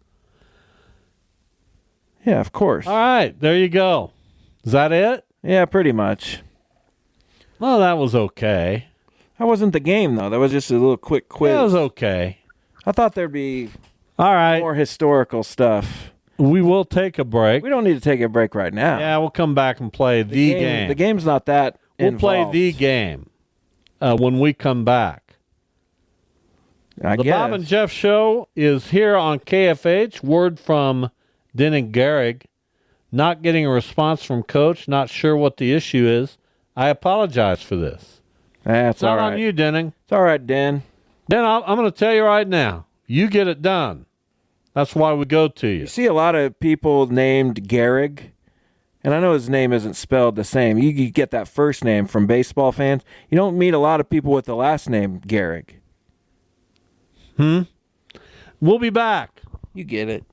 Yeah, of course. All right, there you go. Is that it? Yeah, pretty much. Well, that was okay. That wasn't the game, though. That was just a little quick quiz. That was okay. I thought there'd be more historical stuff. We will take a break. We don't need to take a break right now. Yeah, we'll come back and play the game. The game's not that involved. We'll play the game when we come back. The Bob and Jeff Show is here on KFH. Word from Denning Gehrig. Not getting a response from Coach. Not sure what the issue is. I apologize for this. That's all right. It's not on you, Denning. It's all right, Den. Den, I'm going to tell you right now. You get it done. That's why we go to you. You see a lot of people named Gehrig, And I know his name isn't spelled the same. You get that first name from baseball fans. You don't meet a lot of people with the last name Gehrig. We'll be back. You get it.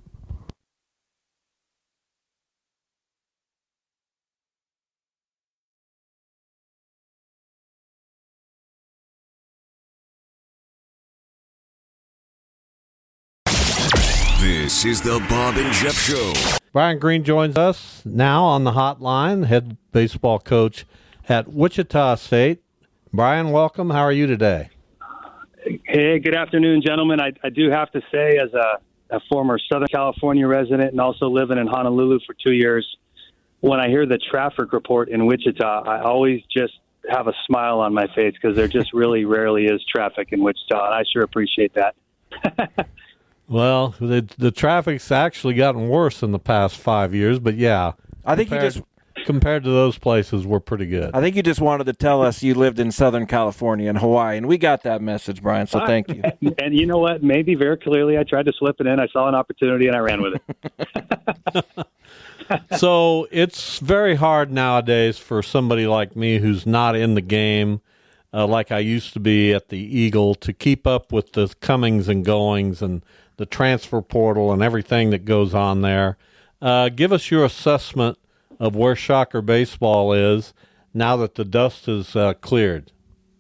This is the Bob and Jeff Show. Brian Green joins us now on the hotline, head baseball coach at Wichita State. Brian, welcome. How are you today? Hey, good afternoon, gentlemen. I do have to say, as a former Southern California resident and also living in Honolulu for 2 years, when I hear the traffic report in Wichita, I always just have a smile on my face because there just really rarely is traffic in Wichita, and I sure appreciate that. Well, the traffic's actually gotten worse in the past 5 years, but yeah, I think compared to those places, we're pretty good. I think you just wanted to tell us you lived in Southern California and Hawaii, and we got that message, Brian, so thank you. And you know what? Maybe very clearly I tried to slip it in. I saw an opportunity, and I ran with it. So it's very hard nowadays for somebody like me who's not in the game, like I used to be at the Eagle, to keep up with the comings and goings and the transfer portal and everything that goes on there. Give us your assessment of where Shocker baseball is now that the dust is cleared.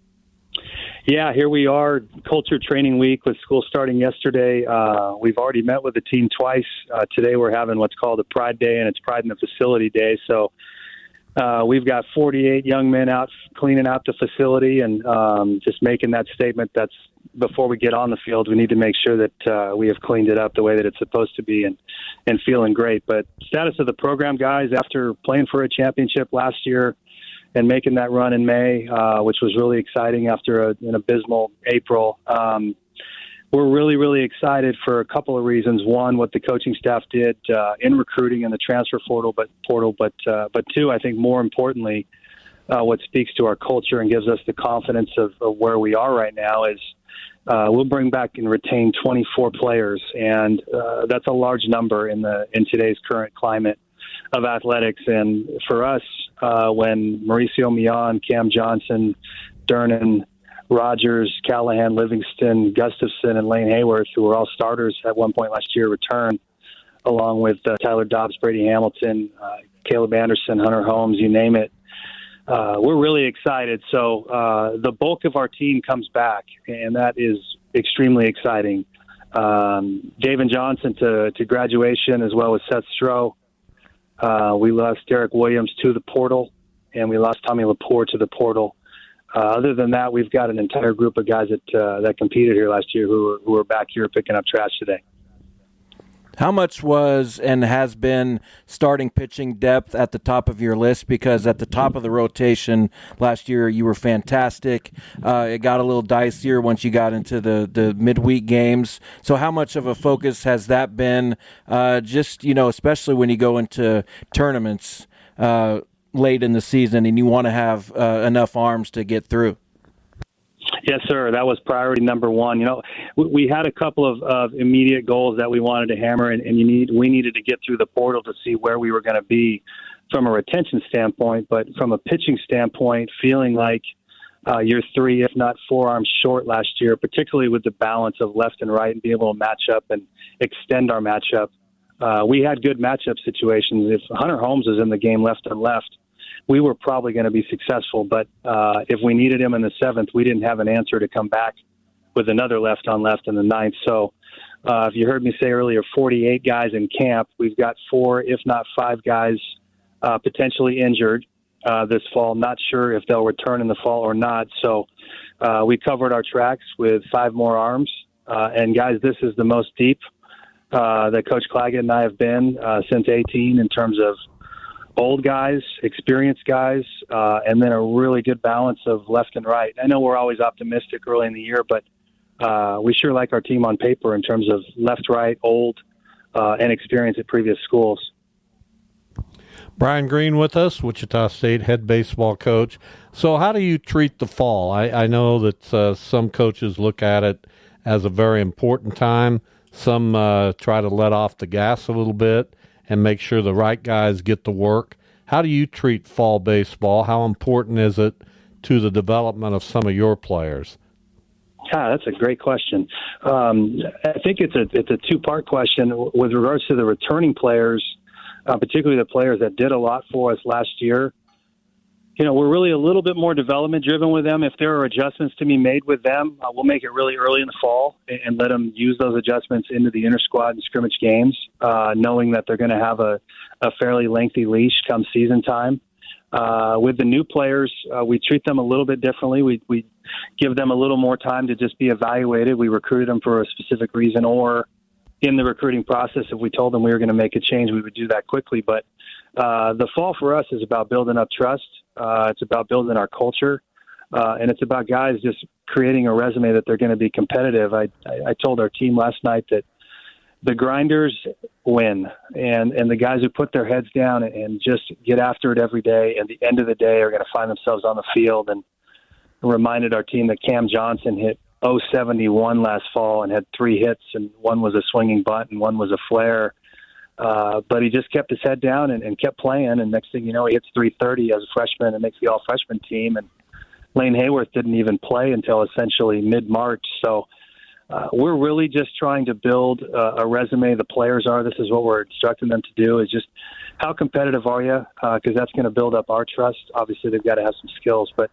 Yeah, here we are, Culture Training Week with school starting yesterday. We've already met with the team twice. Today we're having what's called a Pride Day, and it's Pride in the Facility Day. So we've got 48 young men out cleaning out the facility and just making that statement that's before we get on the field, we need to make sure that we have cleaned it up the way that it's supposed to be and feeling great. But status of the program, guys, after playing for a championship last year and making that run in May, which was really exciting after an abysmal April, we're really, really excited for a couple of reasons. One, what the coaching staff did in recruiting and the transfer portal, but two, I think more importantly, what speaks to our culture and gives us the confidence of where we are right now is we'll bring back and retain 24 players, and that's a large number in today's current climate of athletics. And for us, when Mauricio Millan, Cam Johnson, Dernan, Rogers, Callahan, Livingston, Gustafson, and Lane Hayworth, who were all starters at one point last year, return, along with Tyler Dobbs, Brady Hamilton, Caleb Anderson, Hunter Holmes, you name it. We're really excited. So the bulk of our team comes back, and that is extremely exciting. David Johnson to graduation, as well as Seth Stroh. We lost Derek Williams to the portal, and we lost Tommy Lepore to the portal. Other than that, we've got an entire group of guys that competed here last year who are back here picking up trash today. How much was and has been starting pitching depth at the top of your list? Because at the top of the rotation last year, you were fantastic. It got a little dicier once you got into the midweek games. So how much of a focus has that been, especially when you go into tournaments late in the season and you want to have enough arms to get through? Yes, sir. That was priority number one. You know, we had a couple of immediate goals that we wanted to hammer, and we needed to get through the portal to see where we were going to be from a retention standpoint. But from a pitching standpoint, feeling like you're 3, if not 4 arms short last year, particularly with the balance of left and right and being able to match up and extend our matchup. We had good matchup situations. If Hunter Holmes was in the game left and left, we were probably going to be successful. But if we needed him in the 7th, we didn't have an answer to come back with another left on left in the 9th. So if you heard me say earlier, 48 guys in camp, we've got 4, if not 5 guys potentially injured this fall. Not sure if they'll return in the fall or not. So we covered our tracks with 5 more arms. And guys, this is the most deep that Coach Claggett and I have been since 2018 in terms of old guys, experienced guys, and then a really good balance of left and right. I know we're always optimistic early in the year, but we sure like our team on paper in terms of left, right, old, and experience at previous schools. Brian Green with us, Wichita State head baseball coach. So how do you treat the fall? I know that some coaches look at it as a very important time. Some try to let off the gas a little bit and make sure the right guys get the work. How do you treat fall baseball? How important is it to the development of some of your players? That's a great question. I think it's a two-part question with regards to the returning players, particularly the players that did a lot for us last year. You know, we're really a little bit more development driven with them. If there are adjustments to be made with them, we'll make it really early in the fall and let them use those adjustments into the inter-squad and scrimmage games, knowing that they're going to have a fairly lengthy leash come season time. With the new players, we treat them a little bit differently. We give them a little more time to just be evaluated. We recruited them for a specific reason, or in the recruiting process, if we told them we were going to make a change, we would do that quickly. But the fall for us is about building up trust. It's about building our culture. And it's about guys just creating a resume that they're going to be competitive. I told our team last night that the grinders win, and the guys who put their heads down and just get after it every day, and at the end of the day are going to find themselves on the field. And reminded our team that Cam Johnson hit .071 last fall and had 3 hits, and one was a swinging bunt and one was a flare. But he just kept his head down and kept playing, and next thing you know, he hits .330 as a freshman and makes the all-freshman team. And Lane Hayworth didn't even play until essentially mid-March. So we're really just trying to build a resume. The players are. This is what we're instructing them to do, is just how competitive are you, because that's going to build up our trust. Obviously, they've got to have some skills, but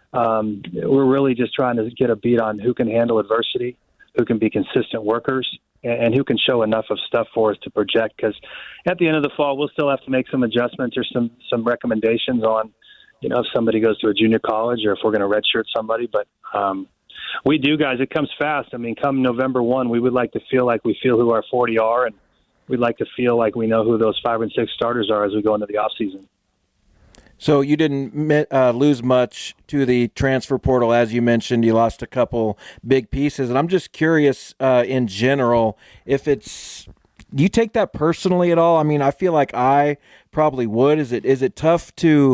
we're really just trying to get a beat on who can handle adversity, who can be consistent workers, and who can show enough of stuff for us to project. Because at the end of the fall, we'll still have to make some adjustments or some recommendations on, you know, if somebody goes to a junior college or if we're going to redshirt somebody. But we do, guys. It comes fast. I mean, come November 1, we would like to feel like we feel who our 40 are, and we'd like to feel like we know who those 5 and 6 starters are as we go into the offseason. So you didn't lose much to the transfer portal, as you mentioned. You lost a couple big pieces, and I'm just curious, in general, if it's. Do you take that personally at all? I mean, I feel like I probably would. Is it tough to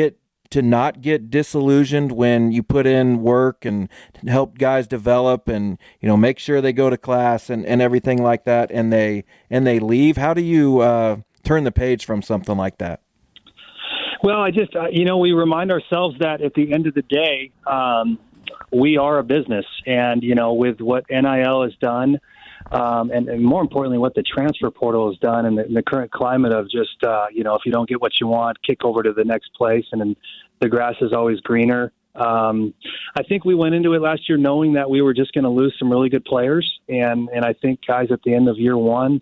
not get disillusioned when you put in work and help guys develop and, you know, make sure they go to class and everything like that, and they leave? How do you turn the page from something like that? Well, I just, we remind ourselves that at the end of the day, we are a business. And, you know, with what NIL has done, and more importantly, what the transfer portal has done, and the current climate of just, if you don't get what you want, kick over to the next place, and then the grass is always greener. I think we went into it last year knowing that we were just going to lose some really good players. And I think guys at the end of year one,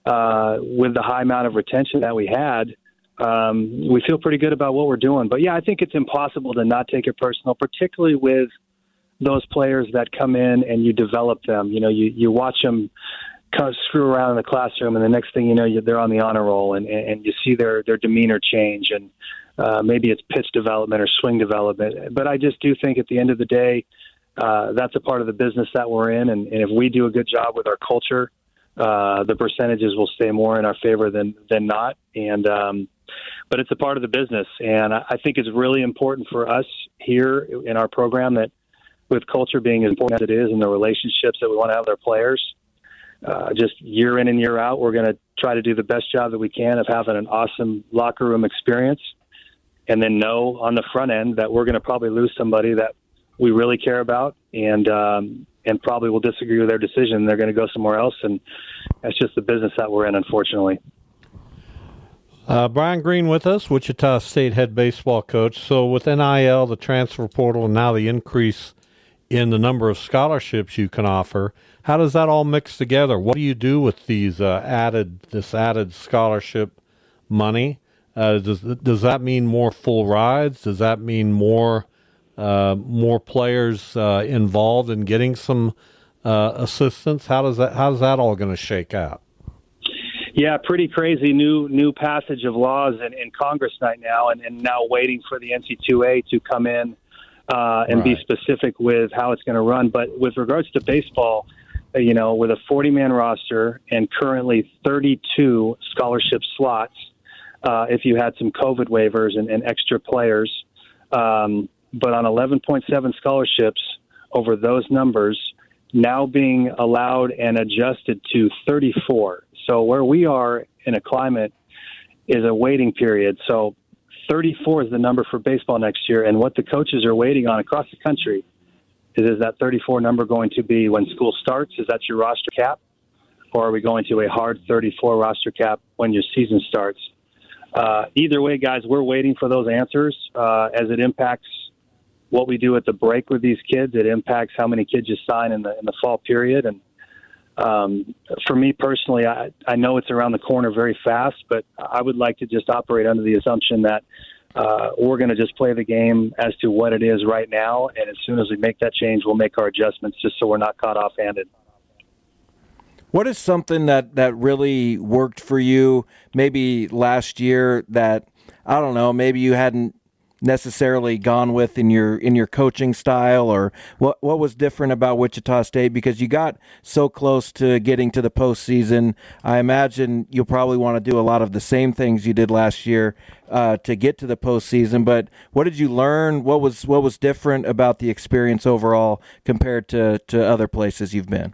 with the high amount of retention that we had, we feel pretty good about what we're doing. But, yeah, I think it's impossible to not take it personal, particularly with those players that come in and you develop them. You know, you watch them kind of screw around in the classroom, and the next thing you know, they're on the honor roll, and you see their demeanor change, and maybe it's pitch development or swing development. But I just do think at the end of the day, that's a part of the business that we're in, and if we do a good job with our culture, the percentages will stay more in our favor than not. And but it's a part of the business, and I think it's really important for us here in our program that, with culture being as important as it is and the relationships that we want to have with our players, just year in and year out, we're going to try to do the best job that we can of having an awesome locker room experience, and then know on the front end that we're going to probably lose somebody that we really care about, and probably will disagree with their decision. They're going to go somewhere else, and that's just the business that we're in, unfortunately. Brian Green with us, Wichita State head baseball coach. So with NIL, the transfer portal, and now the increase in the number of scholarships you can offer, how does that all mix together? What do you do with these added scholarship money? Does that mean more full rides? Does that mean more players involved in getting some assistance? How's that all going to shake out? Yeah, pretty crazy new passage of laws in Congress right now, and now waiting for the NC2A to come in and be specific with how it's going to run. But with regards to baseball, with a 40-man roster and currently 32 scholarship slots, if you had some COVID waivers and extra players, but on 11.7 scholarships over those numbers, now being allowed and adjusted to 34. So where we are in a climate is a waiting period. So 34 is the number for baseball next year, and what the coaches are waiting on across the country is that 34 number going to be when school starts? Is that your roster cap? Or are we going to a hard 34 roster cap when your season starts? Either way, guys, we're waiting for those answers as it impacts what we do at the break with these kids. It impacts how many kids you sign in the fall period. And for me personally, I know it's around the corner very fast, but I would like to just operate under the assumption that we're going to just play the game as to what it is right now. And as soon as we make that change, we'll make our adjustments just so we're not caught off-handed. What is something that really worked for you maybe last year that, I don't know, maybe you hadn't necessarily gone with in your coaching style, or what was different about Wichita State? Because you got so close to getting to the postseason. I imagine you'll probably want to do a lot of the same things you did last year to get to the postseason. But what did you learn? What was different about the experience overall compared to other places you've been?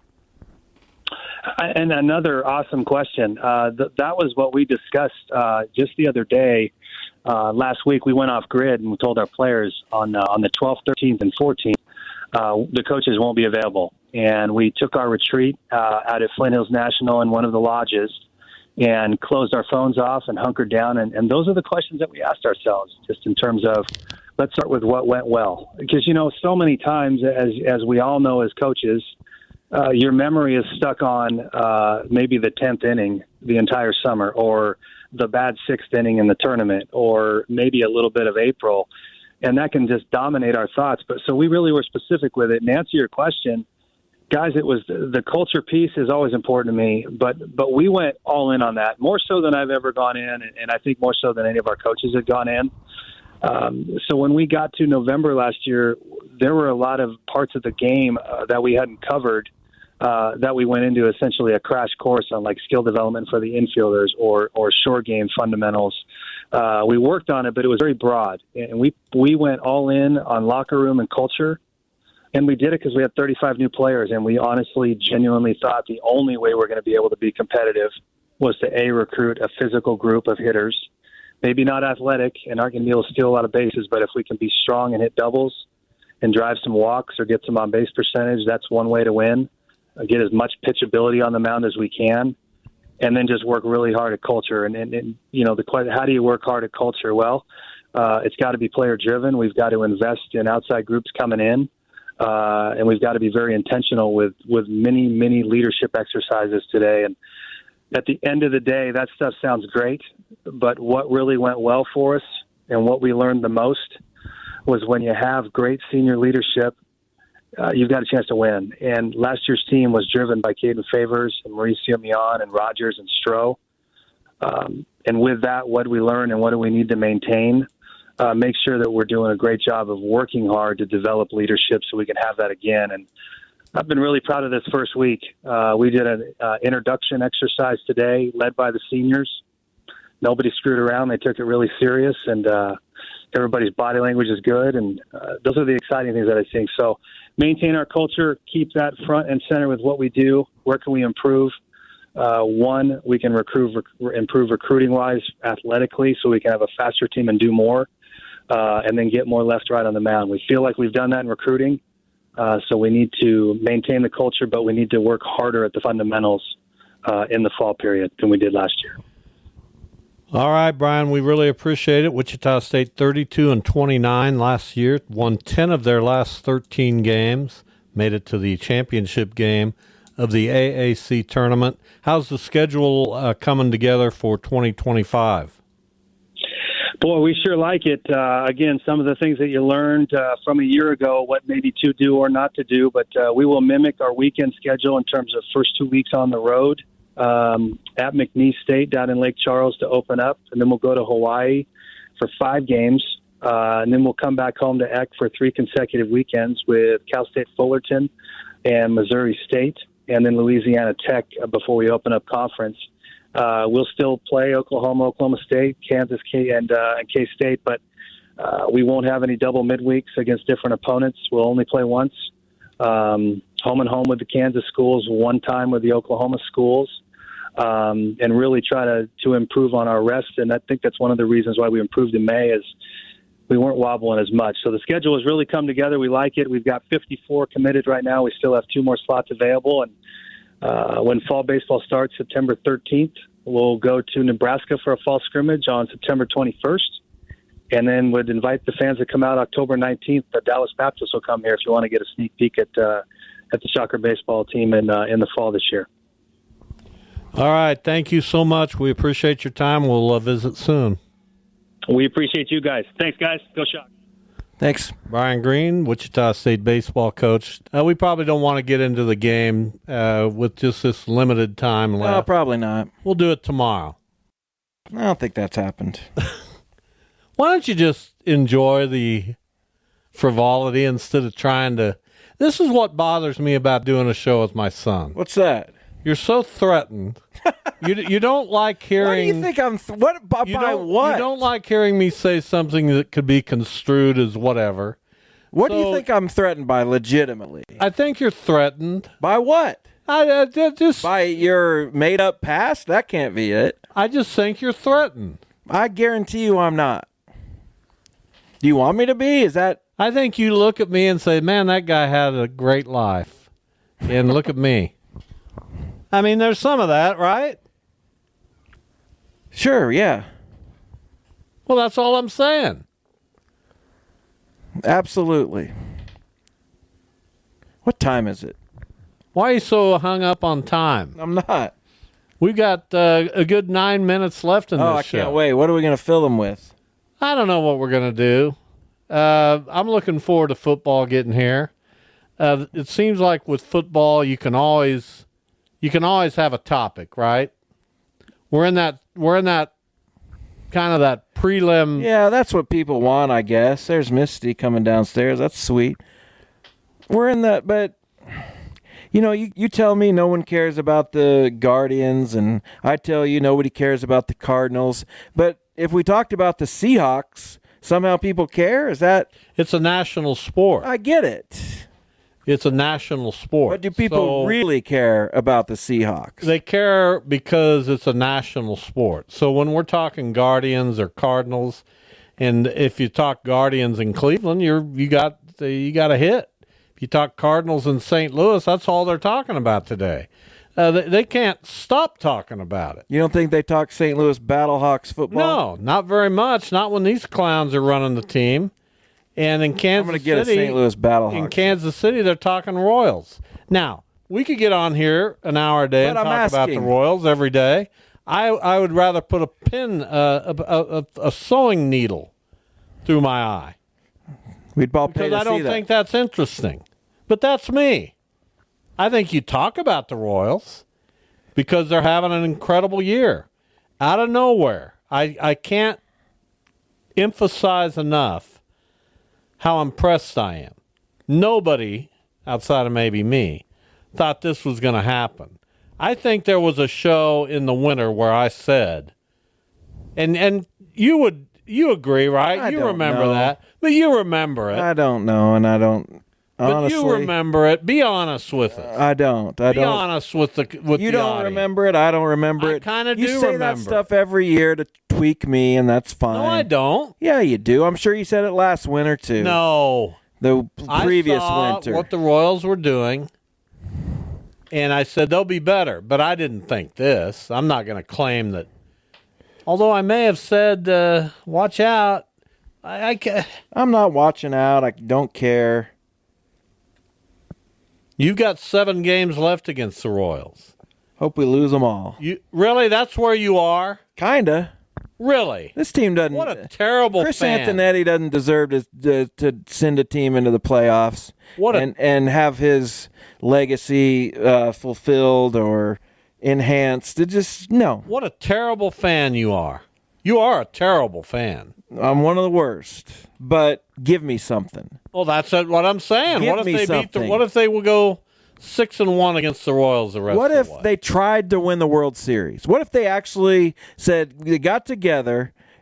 And another awesome question. That was what we discussed just the other day. Last week, we went off grid and we told our players on the 12th, 13th, and 14th, the coaches won't be available. And we took our retreat out at Flint Hills National in one of the lodges and closed our phones off and hunkered down. And those are the questions that we asked ourselves, just in terms of, let's start with what went well. Because, so many times, as we all know as coaches, your memory is stuck on maybe the 10th inning the entire summer, or the bad 6th inning in the tournament, or maybe a little bit of April, and that can just dominate our thoughts. But so we really were specific with it. And to answer your question, guys, it was the culture piece is always important to me, but we went all in on that, more so than I've ever gone in, and I think more so than any of our coaches had gone in. So when we got to November last year, there were a lot of parts of the game that we hadn't covered, that we went into essentially a crash course on, like skill development for the infielders or short game fundamentals. We worked on it, but it was very broad. And we went all in on locker room and culture. And we did it because we had 35 new players. And we honestly, genuinely thought the only way we're going to be able to be competitive was to, recruit a physical group of hitters. Maybe not athletic and aren't going to be able to steal a lot of bases, but if we can be strong and hit doubles and drive some walks or get some on-base percentage, that's one way to win. Get as much pitchability on the mound as we can, and then just work really hard at culture. And the question, how do you work hard at culture? Well, it's got to be player-driven. We've got to invest in outside groups coming in, and we've got to be very intentional with many, many leadership exercises today. And at the end of the day, that stuff sounds great, but what really went well for us and what we learned the most was when you have great senior leadership, you've got a chance to win. And last year's team was driven by Caden Favors and Mauricio Mion and Rogers and Stroh. And with that, what do we learn and what do we need to maintain? Make sure that we're doing a great job of working hard to develop leadership so we can have that again. And I've been really proud of this first week. We did an introduction exercise today led by the seniors. Nobody screwed around. They took it really serious, and everybody's body language is good. And those are the exciting things that I think. So maintain our culture, keep that front and center with what we do. Where can we improve? One, we can improve recruiting-wise, athletically, so we can have a faster team and do more, and then get more left-right on the mound. We feel like we've done that in recruiting, so we need to maintain the culture, but we need to work harder at the fundamentals in the fall period than we did last year. All right, Brian, we really appreciate it. Wichita State 32-29 last year, won 10 of their last 13 games, made it to the championship game of the AAC tournament. How's the schedule coming together for 2025? Boy, we sure like it. Again, some of the things that you learned from a year ago, what maybe to do or not to do, but we will mimic our weekend schedule in terms of first 2 weeks on the road. At McNeese State down in Lake Charles to open up, and then we'll go to Hawaii for 5 games, and then we'll come back home to Eck for 3 consecutive weekends with Cal State Fullerton and Missouri State, and then Louisiana Tech before we open up conference. We'll still play Oklahoma, Oklahoma State, Kansas, and K-State, but we won't have any double midweeks against different opponents. We'll only play once. Home and home with the Kansas schools, one time with the Oklahoma schools. and really try to improve on our rest. And I think that's one of the reasons why we improved in May is we weren't wobbling as much. So the schedule has really come together. We like it. We've got 54 committed right now. We still have 2 more slots available. And when fall baseball starts September 13th, we'll go to Nebraska for a fall scrimmage on September 21st. And then would invite the fans to come out October 19th. The Dallas Baptist will come here if you want to get a sneak peek at the Shocker baseball team in the fall this year. All right. Thank you so much. We appreciate your time. We'll visit soon. We appreciate you guys. Thanks, guys. Go Shock. Thanks. Brian Green, Wichita State baseball coach. We probably don't want to get into the game with just this limited time left. No, probably not. We'll do it tomorrow. I don't think that's happened. Why don't you just enjoy the frivolity instead of trying to... This is what bothers me about doing a show with my son. What's that? You're so threatened. You don't like hearing... Why do you think I'm... By what? You don't like hearing me say something that could be construed as whatever. What do you think I'm threatened by legitimately? I think you're threatened. By what? Just by your made-up past? That can't be it. I just think you're threatened. I guarantee you I'm not. Do you want me to be? Is that... I think you look at me and say, man, that guy had a great life. And look at me. I mean, there's some of that, right? Sure, yeah. Well, that's all I'm saying. Absolutely. What time is it? Why are you so hung up on time? I'm not. We've got a good 9 minutes left in this show. I can't wait. What are we going to fill them with? I don't know what we're going to do. I'm looking forward to football getting here. It seems like with football, you can always have a topic, right? We're in that kind of that prelim. Yeah, that's what people want, I guess. There's Misty coming downstairs. That's sweet. We're in that, but you tell me no one cares about the Guardians, and I tell you nobody cares about the Cardinals. But if we talked about the Seahawks, somehow people care? Is that... It's a national sport. I get it. It's a national sport. But do people really care about the Seahawks? They care because it's a national sport. So when we're talking Guardians or Cardinals, and if you talk Guardians in Cleveland, you got a hit. If you talk Cardinals in St. Louis, that's all they're talking about today. They can't stop talking about it. You don't think they talk St. Louis Battlehawks football? No, not very much. Not when these clowns are running the team. And in Kansas I'm going to get a St. Louis Battlehawks. In Kansas City, they're talking Royals. Now, we could get on here an hour a day and talk about the Royals every day. I would rather put a pin, a sewing needle through my eye. We'd all pay to see that. Because I don't think that's interesting. But that's me. I think you talk about the Royals because they're having an incredible year. Out of nowhere. I can't emphasize enough how impressed I am. Nobody, outside of maybe me, thought this was going to happen. I think there was a show in the winter where I said, and you agree, right? You remember that, but you remember it. I don't know, and I don't. Honestly, but you remember it. Be honest with us. I don't. Be honest with the You don't audience. Remember it. I don't remember it. I kind of do remember. You say that stuff every year to tweak me, and that's fine. No, I don't. Yeah, you do. I'm sure you said it last winter too. No, the previous I saw winter. What the Royals were doing, and I said they'll be better. But I didn't think this. I'm not going to claim that. Although I may have said, "Watch out." I'm not watching out. I don't care. You've got 7 games left against the Royals. Hope we lose them all. Really? That's where you are? Kinda. Really? This team doesn't. What a terrible Chris fan. Antonetti doesn't deserve to send a team into the playoffs and have his legacy fulfilled or enhanced. It just no. What a terrible fan you are. You are a terrible fan. I'm one of the worst. But give me something. Well, that's what I'm saying. Give what if me they something. What if they will go 6-1 against the Royals the rest What of the if way? they tried to win the World Series? What if they actually said they got together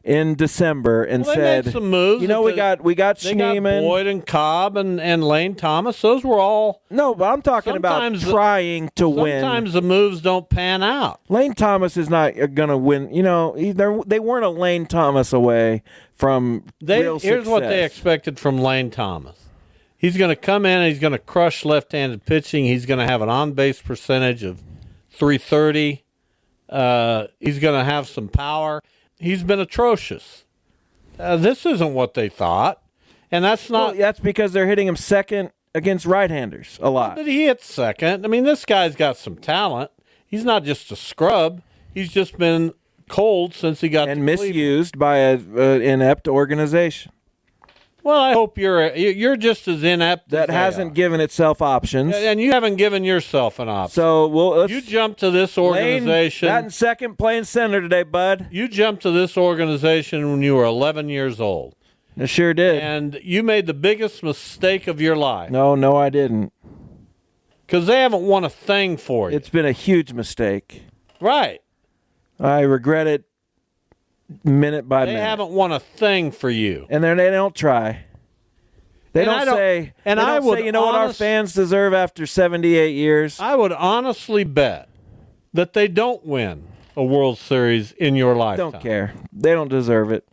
in December and they said, made some moves. we got They got Schneemann, Boyd and Cobb and Lane Thomas. Those were all. No, but I'm talking about trying to win. Sometimes the moves don't pan out. Lane Thomas is not going to win. They weren't a Lane Thomas away from real success. Here's what they expected from Lane Thomas. He's going to come in and he's going to crush left-handed pitching. He's going to have an on-base percentage of .330. He's going to have some power. He's been atrocious. This isn't what they thought, and that's not. Well, that's because they're hitting him second against right-handers a lot. But he hits second. I mean, this guy's got some talent. He's not just a scrub. He's just been cold since he got and misused by an inept organization. Well, I hope you're just as inept. That hasn't given itself options, and you haven't given yourself an option. So you jumped to this organization. Lane, batting second, playing center today, bud. You jumped to this organization when you were 11 years old. I sure did. And you made the biggest mistake of your life. No, I didn't. Because they haven't won a thing for you. It's been a huge mistake. Right. I regret it minute by minute. They haven't won a thing for you. And they don't try. They don't say, what our fans deserve after 78 years? I would honestly bet that they don't win a World Series in your lifetime. Don't care. They don't deserve it.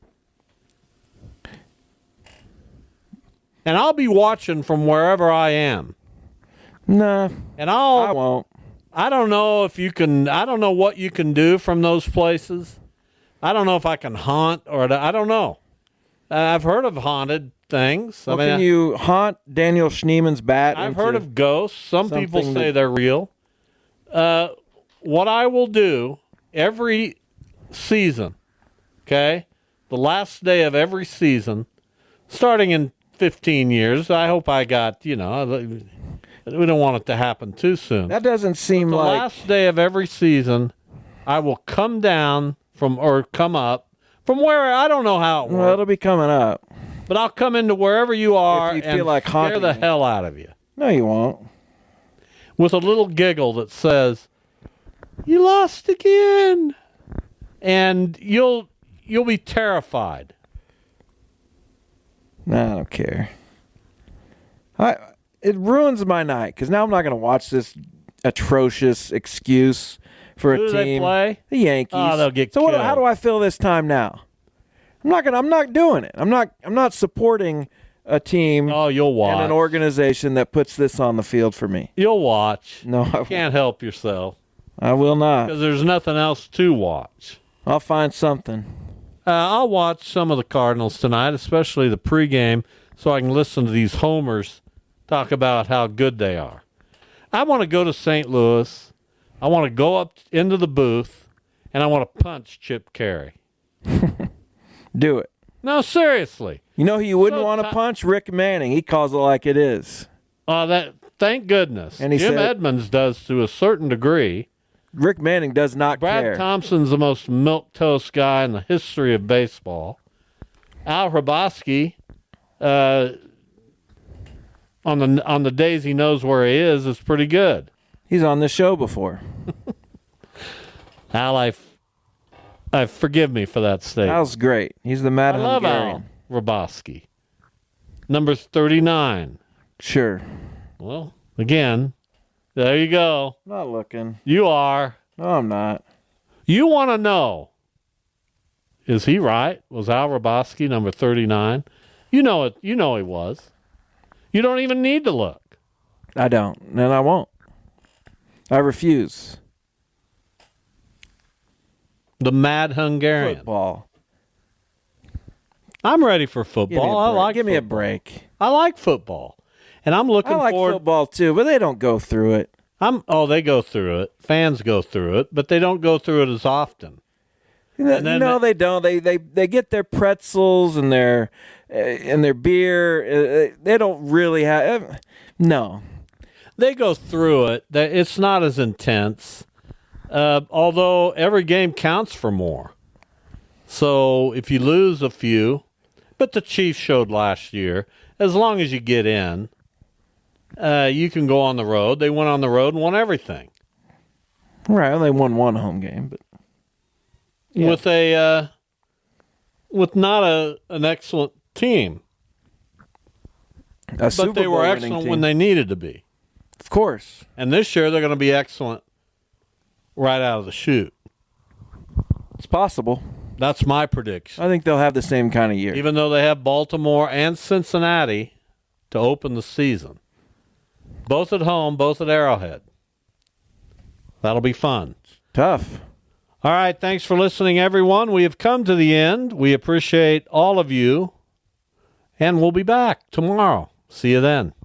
And I'll be watching from wherever I am. No. And I won't. I don't know if you can. I don't know what you can do from those places. I don't know if I can haunt or I don't know. I've heard of haunted things. Well, can you haunt Daniel Schneemann's bat? I've heard of ghosts. Some people say they're real. What I will do every season, okay, the last day of every season, starting in 15 years, I hope I got, we don't want it to happen too soon. That doesn't seem like... The last day of every season, I will come down come up from where, I don't know how it works. Well, it'll be coming up. But I'll come into wherever you are and feel like scare the hell out of you. No, you won't. With a little giggle that says, "You lost again," and you'll be terrified. No, I don't care. It ruins my night because now I'm not going to watch this atrocious excuse for Who a do they team. play? The Yankees. Oh, they'll get so killed. how do I feel this time now? I'm not doing it. I'm not supporting a team. Oh, you'll watch. And an organization that puts this on the field for me. You'll watch. No, you can't help yourself. I will not. Because there's nothing else to watch. I'll find something. I'll watch some of the Cardinals tonight, especially the pregame, so I can listen to these homers talk about how good they are. I want to go to St. Louis. I want to go up into the booth, and I want to punch Chip Carey. Do it. No, seriously. You know who you wouldn't want to punch? Rick Manning. He calls it like it is. Thank goodness. And Jim Edmonds does to a certain degree. Care. Manning does not care. Brad Thompson's the most milquetoast guy in the history of baseball. Al Hrabosky, on the days he knows where he is pretty good. He's on this show before. Al, I forgive me for that statement. Al's great. He's the Mad Hungarian. I love Al Hrabosky. Number 39. Sure. Well, again, there you go. Not looking. You are. No, I'm not. You want to know, is he right? Was Al Hrabosky number 39? You know it. You know he was. You don't even need to look. I don't, and I won't. I refuse. The Mad Hungarian. Football. I'm ready for football. Give me a break. I like football. And I'm looking forward. I like football too, but they don't go through it. They go through it. Fans go through it, but they don't go through it as often. No, they don't. They get their pretzels and their beer. They don't really have. No. They go through it. It's not as intense. Although every game counts for more. So if you lose a few, but the Chiefs showed last year, as long as you get in, you can go on the road. They went on the road and won everything. Right, well, they won one home game, but yeah. With a with not an excellent team. But they were excellent when they needed to be. Of course. And this year they're going to be excellent right out of the chute. It's possible. That's my prediction. I think they'll have the same kind of year. Even though they have Baltimore and Cincinnati to open the season. Both at home, both at Arrowhead. That'll be fun. Tough. All right, thanks for listening, everyone. We have come to the end. We appreciate all of you, and we'll be back tomorrow. See you then.